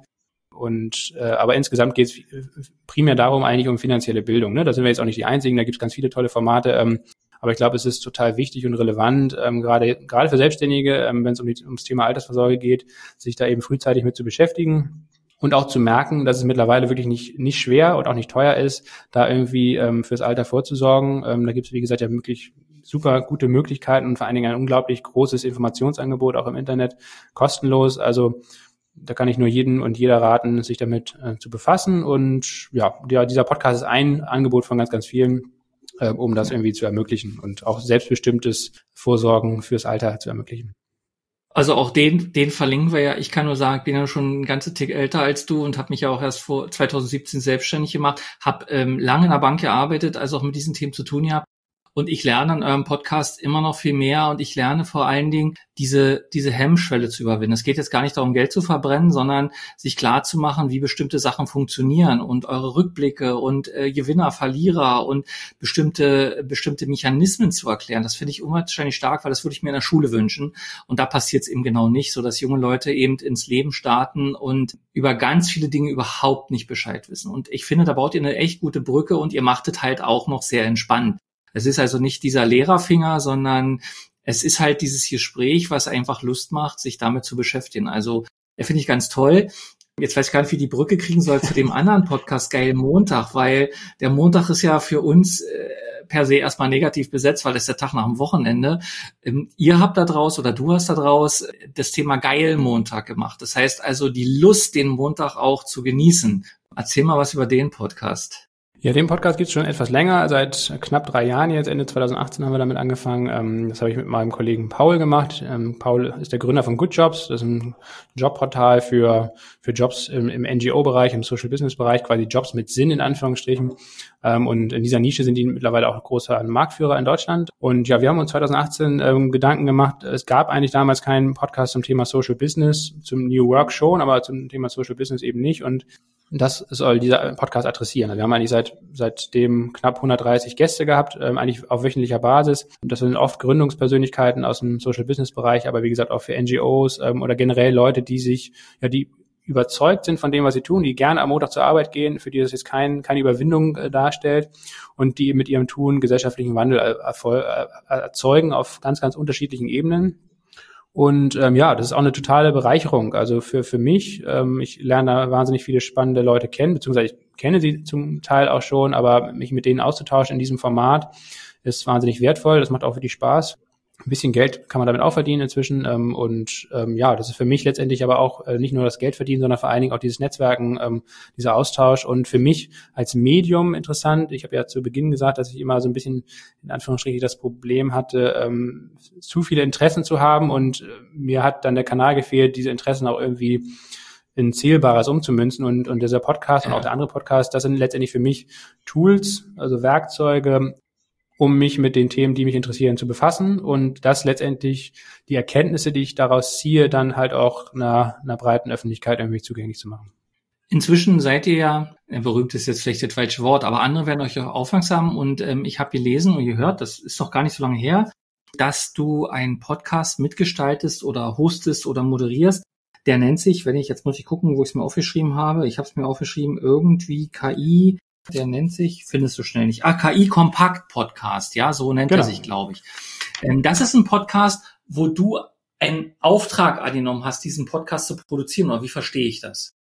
Und äh, aber insgesamt geht es primär darum, eigentlich um finanzielle Bildung. Ne? Da sind wir jetzt auch nicht die Einzigen, da gibt es ganz viele tolle Formate. Ähm, aber ich glaube, es ist total wichtig und relevant, ähm, gerade gerade für Selbstständige, ähm, wenn es um die, ums Thema Altersvorsorge geht, sich da eben frühzeitig mit zu beschäftigen und auch zu merken, dass es mittlerweile wirklich nicht nicht schwer und auch nicht teuer ist, da irgendwie ähm, fürs Alter vorzusorgen. Ähm, da gibt es, wie gesagt, ja wirklich super gute Möglichkeiten und vor allen Dingen ein unglaublich großes Informationsangebot auch im Internet, kostenlos. Also da kann ich nur jeden und jeder raten, sich damit äh, zu befassen. Und ja, der, dieser Podcast ist ein Angebot von ganz, ganz vielen, äh, um das irgendwie zu ermöglichen und auch selbstbestimmtes Vorsorgen fürs Alter zu ermöglichen. Also auch den, den verlinken wir ja. Ich kann nur sagen, ich bin ja schon ein ganzes Tick älter als du und habe mich ja auch erst vor zwanzig siebzehn selbstständig gemacht, habe ähm, lange in der Bank gearbeitet, also auch mit diesen Themen zu tun gehabt. Und ich lerne an eurem Podcast immer noch viel mehr und ich lerne vor allen Dingen, diese diese Hemmschwelle zu überwinden. Es geht jetzt gar nicht darum, Geld zu verbrennen, sondern sich klar zu machen, wie bestimmte Sachen funktionieren und eure Rückblicke und äh, Gewinner, Verlierer und bestimmte bestimmte Mechanismen zu erklären. Das finde ich unwahrscheinlich stark, weil das würde ich mir in der Schule wünschen. Und da passiert es eben genau nicht, so dass junge Leute eben ins Leben starten und über ganz viele Dinge überhaupt nicht Bescheid wissen. Und ich finde, da baut ihr eine echt gute Brücke und ihr macht es halt auch noch sehr entspannt. Es ist also nicht dieser Lehrerfinger, sondern es ist halt dieses Gespräch, was einfach Lust macht, sich damit zu beschäftigen. Also, finde ich ganz toll. Jetzt weiß ich gar nicht, wie die Brücke kriegen soll zu dem anderen Podcast Geil Montag, weil der Montag ist ja für uns äh, per se erstmal negativ besetzt, weil das ist der Tag nach dem Wochenende. Ähm, ihr habt da draus oder du hast da draus das Thema Geil Montag gemacht. Das heißt also die Lust, den Montag auch zu genießen. Erzähl mal was über den Podcast. Ja, den Podcast gibt's schon etwas länger, seit knapp drei Jahren jetzt, Ende zwanzig achtzehn haben wir damit angefangen. Das habe ich mit meinem Kollegen Paul gemacht. Paul ist der Gründer von Good Jobs, das ist ein Jobportal für für Jobs im, im N G O-Bereich, im Social-Business-Bereich, quasi Jobs mit Sinn in Anführungsstrichen. Und in dieser Nische sind die mittlerweile auch großer Marktführer in Deutschland. Und ja, wir haben uns zwanzig achtzehn ähm, Gedanken gemacht, es gab eigentlich damals keinen Podcast zum Thema Social Business, zum New Work schon, aber zum Thema Social Business eben nicht. Und das soll dieser Podcast adressieren. Wir haben eigentlich seit seitdem knapp hundertdreißig Gäste gehabt, ähm, eigentlich auf wöchentlicher Basis. Das sind oft Gründungspersönlichkeiten aus dem Social-Business-Bereich, aber wie gesagt auch für N G Os ähm, oder generell Leute, die sich, ja, die überzeugt sind von dem, was sie tun, die gerne am Montag zur Arbeit gehen, für die das jetzt kein, keine Überwindung äh, darstellt und die mit ihrem Tun gesellschaftlichen Wandel äh, erfol- äh, erzeugen auf ganz, ganz unterschiedlichen Ebenen. Und ähm, ja, das ist auch eine totale Bereicherung. Also für für mich, ähm, ich lerne da wahnsinnig viele spannende Leute kennen, beziehungsweise ich kenne sie zum Teil auch schon, aber mich mit denen auszutauschen in diesem Format ist wahnsinnig wertvoll. Das macht auch wirklich Spaß. Ein bisschen Geld kann man damit auch verdienen inzwischen. Ähm, und ähm, ja, das ist für mich letztendlich aber auch äh, nicht nur das Geld verdienen, sondern vor allen Dingen auch dieses Netzwerken, ähm, dieser Austausch. Und für mich als Medium interessant. Ich habe ja zu Beginn gesagt, dass ich immer so ein bisschen in Anführungsstrichen das Problem hatte, ähm, zu viele Interessen zu haben. Und äh, mir hat dann der Kanal gefehlt, diese Interessen auch irgendwie in Zählbares umzumünzen. Und, und dieser Podcast ja. und auch der andere Podcast, das sind letztendlich für mich Tools, also Werkzeuge, um mich mit den Themen, die mich interessieren, zu befassen und das letztendlich die Erkenntnisse, die ich daraus ziehe, dann halt auch einer, einer breiten Öffentlichkeit irgendwie zugänglich zu machen. Inzwischen seid ihr ja, berühmt ist jetzt vielleicht das falsche Wort, aber andere werden euch auch aufmerksam und ähm, ich habe gelesen und gehört, das ist doch gar nicht so lange her, dass du einen Podcast mitgestaltest oder hostest oder moderierst. Der nennt sich, wenn ich, jetzt muss ich gucken, wo ich es mir aufgeschrieben habe, ich habe es mir aufgeschrieben, irgendwie K I, der nennt sich, findest du schnell nicht, ah, K I Kompakt Podcast, ja, so nennt genau. er sich, glaube ich. Ähm, das ist ein Podcast, wo du einen Auftrag angenommen hast, diesen Podcast zu produzieren, oder wie verstehe ich das?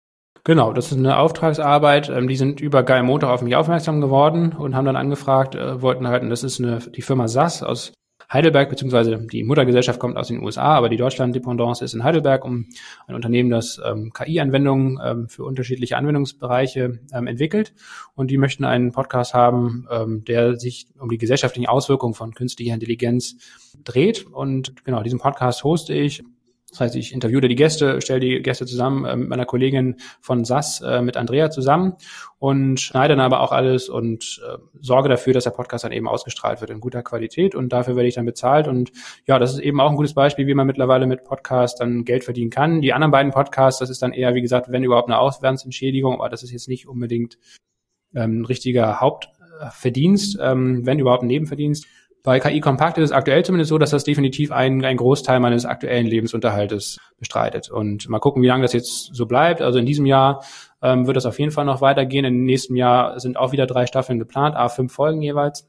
Genau, das ist eine Auftragsarbeit. Ähm, die sind über Geil Montag auf mich aufmerksam geworden und haben dann angefragt, äh, wollten halt, und das ist eine die Firma S A S aus Heidelberg, beziehungsweise die Muttergesellschaft kommt aus den U S A, aber die Deutschland-Dependance ist in Heidelberg, um ein Unternehmen, das ähm, K I-Anwendungen ähm, für unterschiedliche Anwendungsbereiche ähm, entwickelt. Und die möchten einen Podcast haben, ähm, der sich um die gesellschaftlichen Auswirkungen von künstlicher Intelligenz dreht. Und genau, diesen Podcast hoste ich. Das heißt, ich interviewe die Gäste, stelle die Gäste zusammen äh, mit meiner Kollegin von S A S, äh, mit Andrea zusammen und schneide dann aber auch alles und äh, sorge dafür, dass der Podcast dann eben ausgestrahlt wird in guter Qualität und dafür werde ich dann bezahlt. Und ja, das ist eben auch ein gutes Beispiel, wie man mittlerweile mit Podcasts dann Geld verdienen kann. Die anderen beiden Podcasts, das ist dann eher, wie gesagt, wenn überhaupt eine Auswärtsentschädigung, aber das ist jetzt nicht unbedingt ähm, ein richtiger Hauptverdienst, ähm, wenn überhaupt ein Nebenverdienst. Bei K I Kompakt ist es aktuell zumindest so, dass das definitiv einen, einen Großteil meines aktuellen Lebensunterhaltes bestreitet. Und mal gucken, wie lange das jetzt so bleibt. Also in diesem Jahr ähm, wird das auf jeden Fall noch weitergehen. Im nächsten Jahr sind auch wieder drei Staffeln geplant, à fünf Folgen jeweils.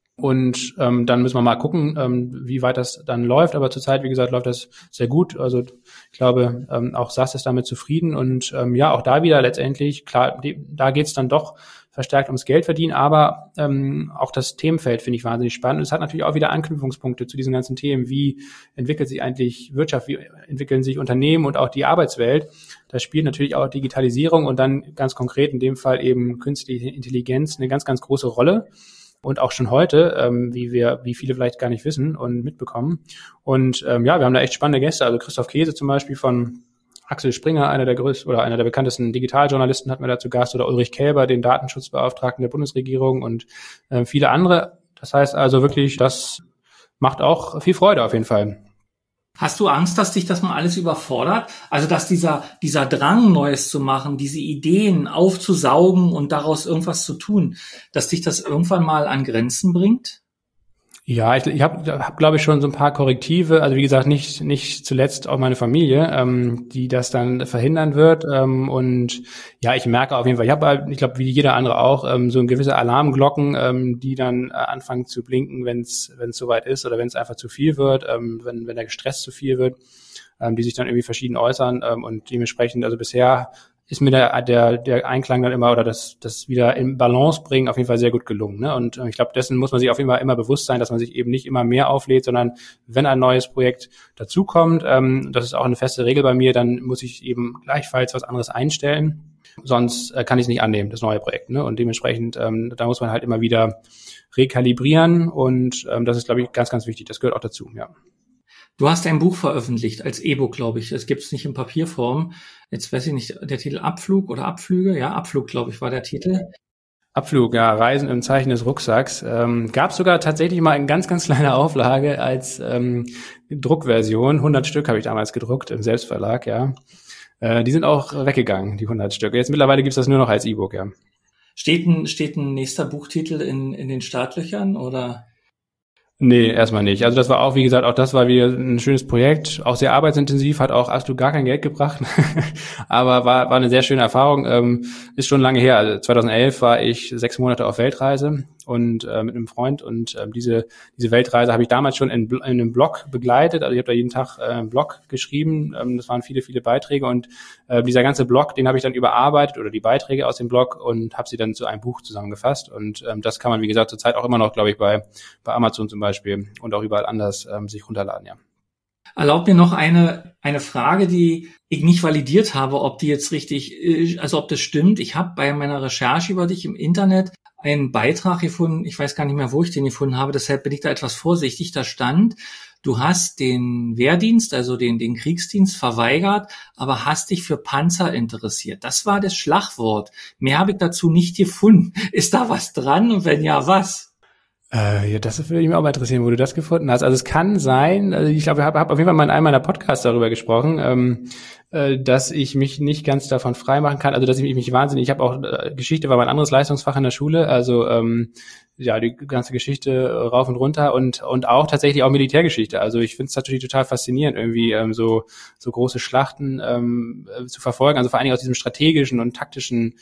Und ähm, dann müssen wir mal gucken, ähm, wie weit das dann läuft. Aber zurzeit, wie gesagt, läuft das sehr gut. Also ich glaube, ähm, auch S A S ist damit zufrieden. Und ähm, ja, auch da wieder letztendlich, klar, die, da geht's dann doch verstärkt ums Geld verdienen, aber ähm, auch das Themenfeld finde ich wahnsinnig spannend. Und es hat natürlich auch wieder Anknüpfungspunkte zu diesen ganzen Themen. Wie entwickelt sich eigentlich Wirtschaft, wie entwickeln sich Unternehmen und auch die Arbeitswelt? Da spielt natürlich auch Digitalisierung und dann ganz konkret in dem Fall eben künstliche Intelligenz eine ganz, ganz große Rolle. Und auch schon heute, ähm, wie wir, wie viele vielleicht gar nicht wissen und mitbekommen. Und ähm, ja, wir haben da echt spannende Gäste. Also Christoph Käse zum Beispiel von Axel Springer, einer der größten oder einer der bekanntesten Digitaljournalisten, hatten wir da zu Gast, oder Ulrich Kälber, den Datenschutzbeauftragten der Bundesregierung und äh, viele andere. Das heißt also wirklich, das macht auch viel Freude auf jeden Fall. Hast du Angst, dass dich das mal alles überfordert? Also, dass dieser, dieser Drang, Neues zu machen, diese Ideen aufzusaugen und daraus irgendwas zu tun, dass dich das irgendwann mal an Grenzen bringt? Ja, ich, ich habe, hab, glaube ich, schon so ein paar Korrektive. Also wie gesagt, nicht nicht zuletzt auch meine Familie, ähm, die das dann verhindern wird. Ähm, und ja, ich merke auf jeden Fall, ich habe, halt, ich glaube, wie jeder andere auch, ähm, so ein gewisse Alarmglocken, ähm, die dann äh, anfangen zu blinken, wenn es wenn es soweit ist oder wenn es einfach zu viel wird, ähm, wenn wenn der Stress zu viel wird, ähm, die sich dann irgendwie verschieden äußern. Ähm, und dementsprechend, also bisher ist mir der der der Einklang dann immer oder das das wieder in Balance bringen auf jeden Fall sehr gut gelungen, ne? Und äh, ich glaube, dessen muss man sich auf jeden Fall immer bewusst sein, dass man sich eben nicht immer mehr auflädt, sondern wenn ein neues Projekt dazukommt, ähm, das ist auch eine feste Regel bei mir, dann muss ich eben gleichfalls was anderes einstellen, sonst äh, kann ich es nicht annehmen, das neue Projekt, ne? Und dementsprechend ähm, da muss man halt immer wieder rekalibrieren und ähm, das ist, glaube ich, ganz ganz wichtig. Das gehört auch dazu, ja. Du hast ein Buch veröffentlicht als E-Book, glaube ich. Das gibt es nicht in Papierform. Jetzt weiß ich nicht, der Titel Abflug oder Abflüge? Ja, Abflug, glaube ich, war der Titel. Abflug, ja, Reisen im Zeichen des Rucksacks. Ähm, gab sogar tatsächlich mal in ganz, ganz kleiner Auflage als ähm, Druckversion. hundert Stück habe ich damals gedruckt im Selbstverlag, ja. Äh, die sind auch weggegangen, die hundert Stück. Jetzt mittlerweile gibt's das nur noch als E-Book, ja. Steht ein, steht ein nächster Buchtitel in, in den Startlöchern oder? Nee, erstmal nicht. Also das war auch, wie gesagt, auch das war wieder ein schönes Projekt, auch sehr arbeitsintensiv, hat auch absolut gar kein Geld gebracht, aber war war eine sehr schöne Erfahrung. Ähm, ist schon lange her. Also zweitausendelf war ich sechs Monate auf Weltreise und äh, mit einem Freund und äh, diese diese Weltreise habe ich damals schon in, in einem Blog begleitet. Also ich habe da jeden Tag äh, einen Blog geschrieben. Ähm, das waren viele viele Beiträge und äh, dieser ganze Blog, den habe ich dann überarbeitet oder die Beiträge aus dem Blog und habe sie dann zu einem Buch zusammengefasst. Und ähm, das kann man, wie gesagt, zurzeit auch immer noch, glaube ich, bei bei Amazon zum Beispiel und auch überall anders ähm, sich runterladen, ja. Erlaubt mir noch eine eine Frage, die ich nicht validiert habe, ob die jetzt richtig, also ob das stimmt. Ich habe bei meiner Recherche über dich im Internet einen Beitrag gefunden, ich weiß gar nicht mehr, wo ich den gefunden habe, deshalb bin ich da etwas vorsichtig. Da stand, du hast den Wehrdienst, also den den Kriegsdienst verweigert, aber hast dich für Panzer interessiert. Das war das Schlagwort. Mehr habe ich dazu nicht gefunden. Ist da was dran und wenn ja, was? Äh, ja, das würde mich auch mal interessieren, wo du das gefunden hast. Also es kann sein, also ich glaube, ich habe hab auf jeden Fall mal in einem meiner Podcasts darüber gesprochen, ähm, äh, dass ich mich nicht ganz davon freimachen kann. Also dass ich mich, mich wahnsinnig, ich habe auch, äh, Geschichte war mein anderes Leistungsfach in der Schule, also ähm, ja, die ganze Geschichte äh, rauf und runter und und auch tatsächlich auch Militärgeschichte. Also ich finde es natürlich total faszinierend, irgendwie ähm, so so große Schlachten ähm, äh, zu verfolgen, also vor allen Dingen aus diesem strategischen und taktischen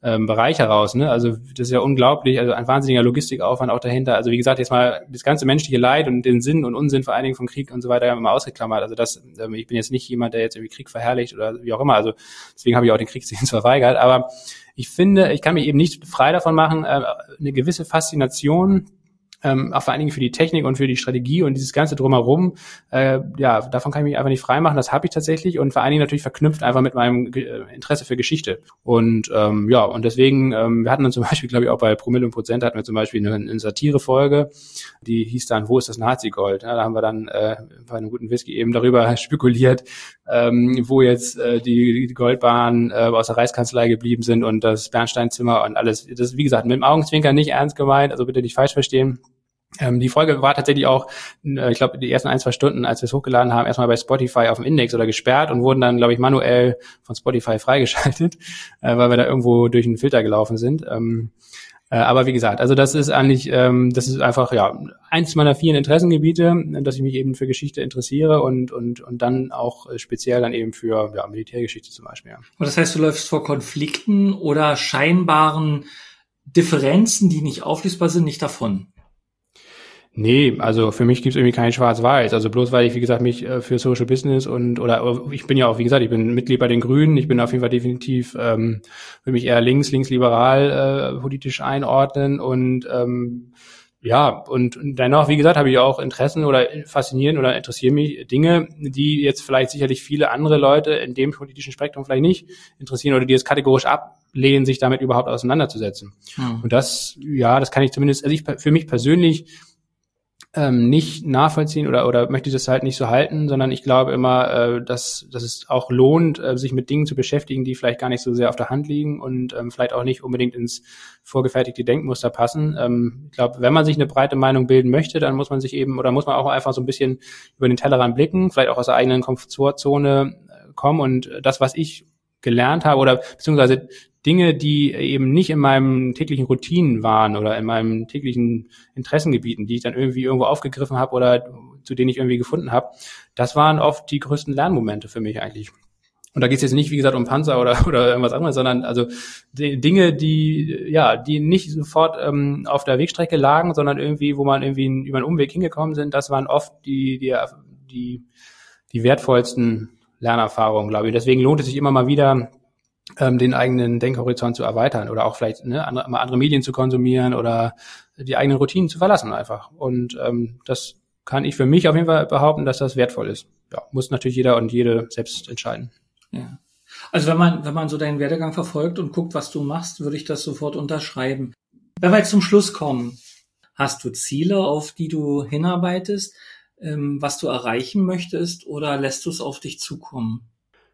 ähm, Bereich heraus. Ne? Also das ist ja unglaublich, also ein wahnsinniger Logistikaufwand auch dahinter. Also wie gesagt, jetzt mal das ganze menschliche Leid und den Sinn und Unsinn vor allen Dingen vom Krieg und so weiter ja immer ausgeklammert. Also das, ähm, ich bin jetzt nicht jemand, der jetzt irgendwie Krieg verherrlicht oder wie auch immer. Also deswegen habe ich auch den Kriegsdienst verweigert. Aber ich finde, ich kann mich eben nicht frei davon machen, äh, eine gewisse Faszination, Ähm, auch vor allen Dingen für die Technik und für die Strategie und dieses ganze Drumherum, äh, ja, davon kann ich mich einfach nicht frei machen. Das habe ich tatsächlich und vor allen Dingen natürlich verknüpft einfach mit meinem äh, Interesse für Geschichte. Und ähm, ja, und deswegen, ähm, wir hatten dann zum Beispiel, glaube ich, auch bei Promille und Prozent hatten wir zum Beispiel eine, eine Satire-Folge, die hieß dann, wo ist das Nazi-Gold? Ja, da haben wir dann äh, bei einem guten Whisky eben darüber spekuliert, ähm, wo jetzt äh, die, die Goldbahnen äh, aus der Reichskanzlei geblieben sind und das Bernsteinzimmer und alles. Das ist, wie gesagt, mit dem Augenzwinkern nicht ernst gemeint, also bitte nicht falsch verstehen. Ähm, die Folge war tatsächlich auch, äh, ich glaube, die ersten ein, zwei Stunden, als wir es hochgeladen haben, erstmal bei Spotify auf dem Index oder gesperrt und wurden dann, glaube ich, manuell von Spotify freigeschaltet, äh, weil wir da irgendwo durch einen Filter gelaufen sind. Ähm, äh, aber wie gesagt, also das ist eigentlich, ähm, das ist einfach, ja, eins meiner vielen Interessengebiete, dass ich mich eben für Geschichte interessiere und und und dann auch äh, speziell dann eben für ja, Militärgeschichte zum Beispiel. Ja. Und das heißt, du läufst vor Konflikten oder scheinbaren Differenzen, die nicht auflösbar sind, nicht davon? Nee, also für mich gibt's irgendwie kein Schwarz-Weiß. Also bloß weil ich, wie gesagt, mich äh, für Social Business und oder ich bin ja auch, wie gesagt, ich bin Mitglied bei den Grünen. Ich bin auf jeden Fall definitiv, ähm, will mich eher links, linksliberal äh, politisch einordnen und ähm, ja, und dennoch, wie gesagt, habe ich auch Interessen oder faszinieren oder interessieren mich Dinge, die jetzt vielleicht sicherlich viele andere Leute in dem politischen Spektrum vielleicht nicht interessieren oder die es kategorisch ablehnen, sich damit überhaupt auseinanderzusetzen. Hm. Und das, ja, das kann ich zumindest, also ich für mich persönlich ähm, nicht nachvollziehen oder oder möchte das halt nicht so halten, sondern ich glaube immer, äh, dass dass es auch lohnt, äh, sich mit Dingen zu beschäftigen, die vielleicht gar nicht so sehr auf der Hand liegen und ähm, vielleicht auch nicht unbedingt ins vorgefertigte Denkmuster passen. Ähm, ich glaube, wenn man sich eine breite Meinung bilden möchte, dann muss man sich eben oder muss man auch einfach so ein bisschen über den Tellerrand blicken, vielleicht auch aus der eigenen Komfortzone äh, kommen und das, was ich gelernt habe oder beziehungsweise Dinge, die eben nicht in meinem täglichen Routinen waren oder in meinem täglichen Interessengebieten, die ich dann irgendwie irgendwo aufgegriffen habe oder zu denen ich irgendwie gefunden habe, das waren oft die größten Lernmomente für mich eigentlich. Und da geht es jetzt nicht, wie gesagt, um Panzer oder oder irgendwas anderes, sondern also die Dinge, die ja, die nicht sofort ähm, auf der Wegstrecke lagen, sondern irgendwie, wo man irgendwie über einen Umweg hingekommen sind, das waren oft die die die, die wertvollsten Lernerfahrungen, glaube ich. Deswegen lohnt es sich immer mal wieder, ähm, den eigenen Denkhorizont zu erweitern oder auch vielleicht ne, andere, mal andere Medien zu konsumieren oder die eigenen Routinen zu verlassen einfach. Und ähm, das kann ich für mich auf jeden Fall behaupten, dass das wertvoll ist. Ja, muss natürlich jeder und jede selbst entscheiden. Ja. Also wenn man wenn man so deinen Werdegang verfolgt und guckt, was du machst, würde ich das sofort unterschreiben. Wenn wir jetzt zum Schluss kommen, hast du Ziele, auf die du hinarbeitest, ähm, was du erreichen möchtest, oder lässt du es auf dich zukommen?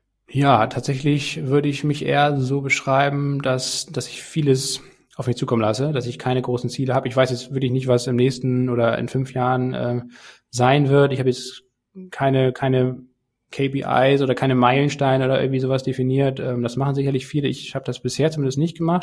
Ja, tatsächlich würde ich mich eher so beschreiben, dass dass ich vieles auf mich zukommen lasse, dass ich keine großen Ziele habe. Ich weiß jetzt wirklich nicht, was im nächsten oder in fünf Jahren äh, sein wird. Ich habe jetzt keine keine K P Is oder keine Meilensteine oder irgendwie sowas definiert. Ähm, das machen sicherlich viele. Ich habe das bisher zumindest nicht gemacht,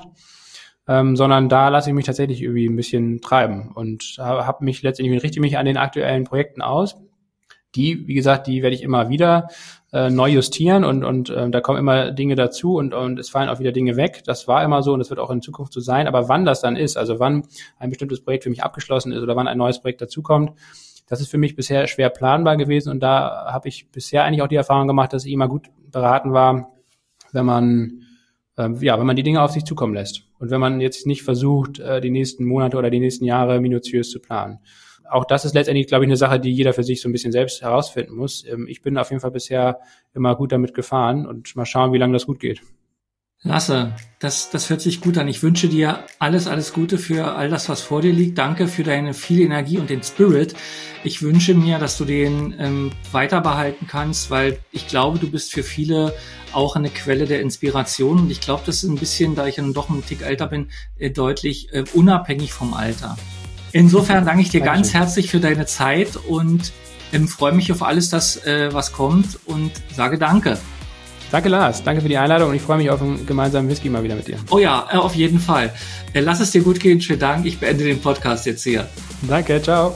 ähm, sondern da lasse ich mich tatsächlich irgendwie ein bisschen treiben und habe mich letztendlich richte mich an den aktuellen Projekten aus. Die, wie gesagt, die werde ich immer wieder äh, neu justieren und und äh, da kommen immer Dinge dazu und und es fallen auch wieder Dinge weg. Das war immer so und das wird auch in Zukunft so sein. Aber wann das dann ist, also wann ein bestimmtes Projekt für mich abgeschlossen ist oder wann ein neues Projekt dazukommt, das ist für mich bisher schwer planbar gewesen und da habe ich bisher eigentlich auch die Erfahrung gemacht, dass ich immer gut beraten war, wenn man äh, ja, wenn man die Dinge auf sich zukommen lässt und wenn man jetzt nicht versucht, äh, die nächsten Monate oder die nächsten Jahre minutiös zu planen. Auch das ist letztendlich, glaube ich, eine Sache, die jeder für sich so ein bisschen selbst herausfinden muss. Ich bin auf jeden Fall bisher immer gut damit gefahren und mal schauen, wie lange das gut geht. Lasse, das, das hört sich gut an. Ich wünsche dir alles, alles Gute für all das, was vor dir liegt. Danke für deine viel Energie und den Spirit. Ich wünsche mir, dass du den ähm, weiter behalten kannst, weil ich glaube, du bist für viele auch eine Quelle der Inspiration. Und ich glaube, das ist ein bisschen, da ich ja nun doch einen Tick älter bin, äh, deutlich äh, unabhängig vom Alter. Insofern danke ich dir Dankeschön. Ganz herzlich für deine Zeit und ähm, freue mich auf alles, das äh, was kommt und sage Danke. Danke Lars, danke für die Einladung und ich freue mich auf einen gemeinsamen Whisky mal wieder mit dir. Oh ja, äh, auf jeden Fall. Äh, lass es dir gut gehen, schönen Dank. Ich beende den Podcast jetzt hier. Danke, ciao.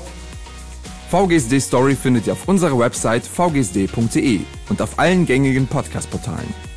V G S D Story findet ihr auf unserer Website v g s d punkt d e und auf allen gängigen Podcast-Portalen.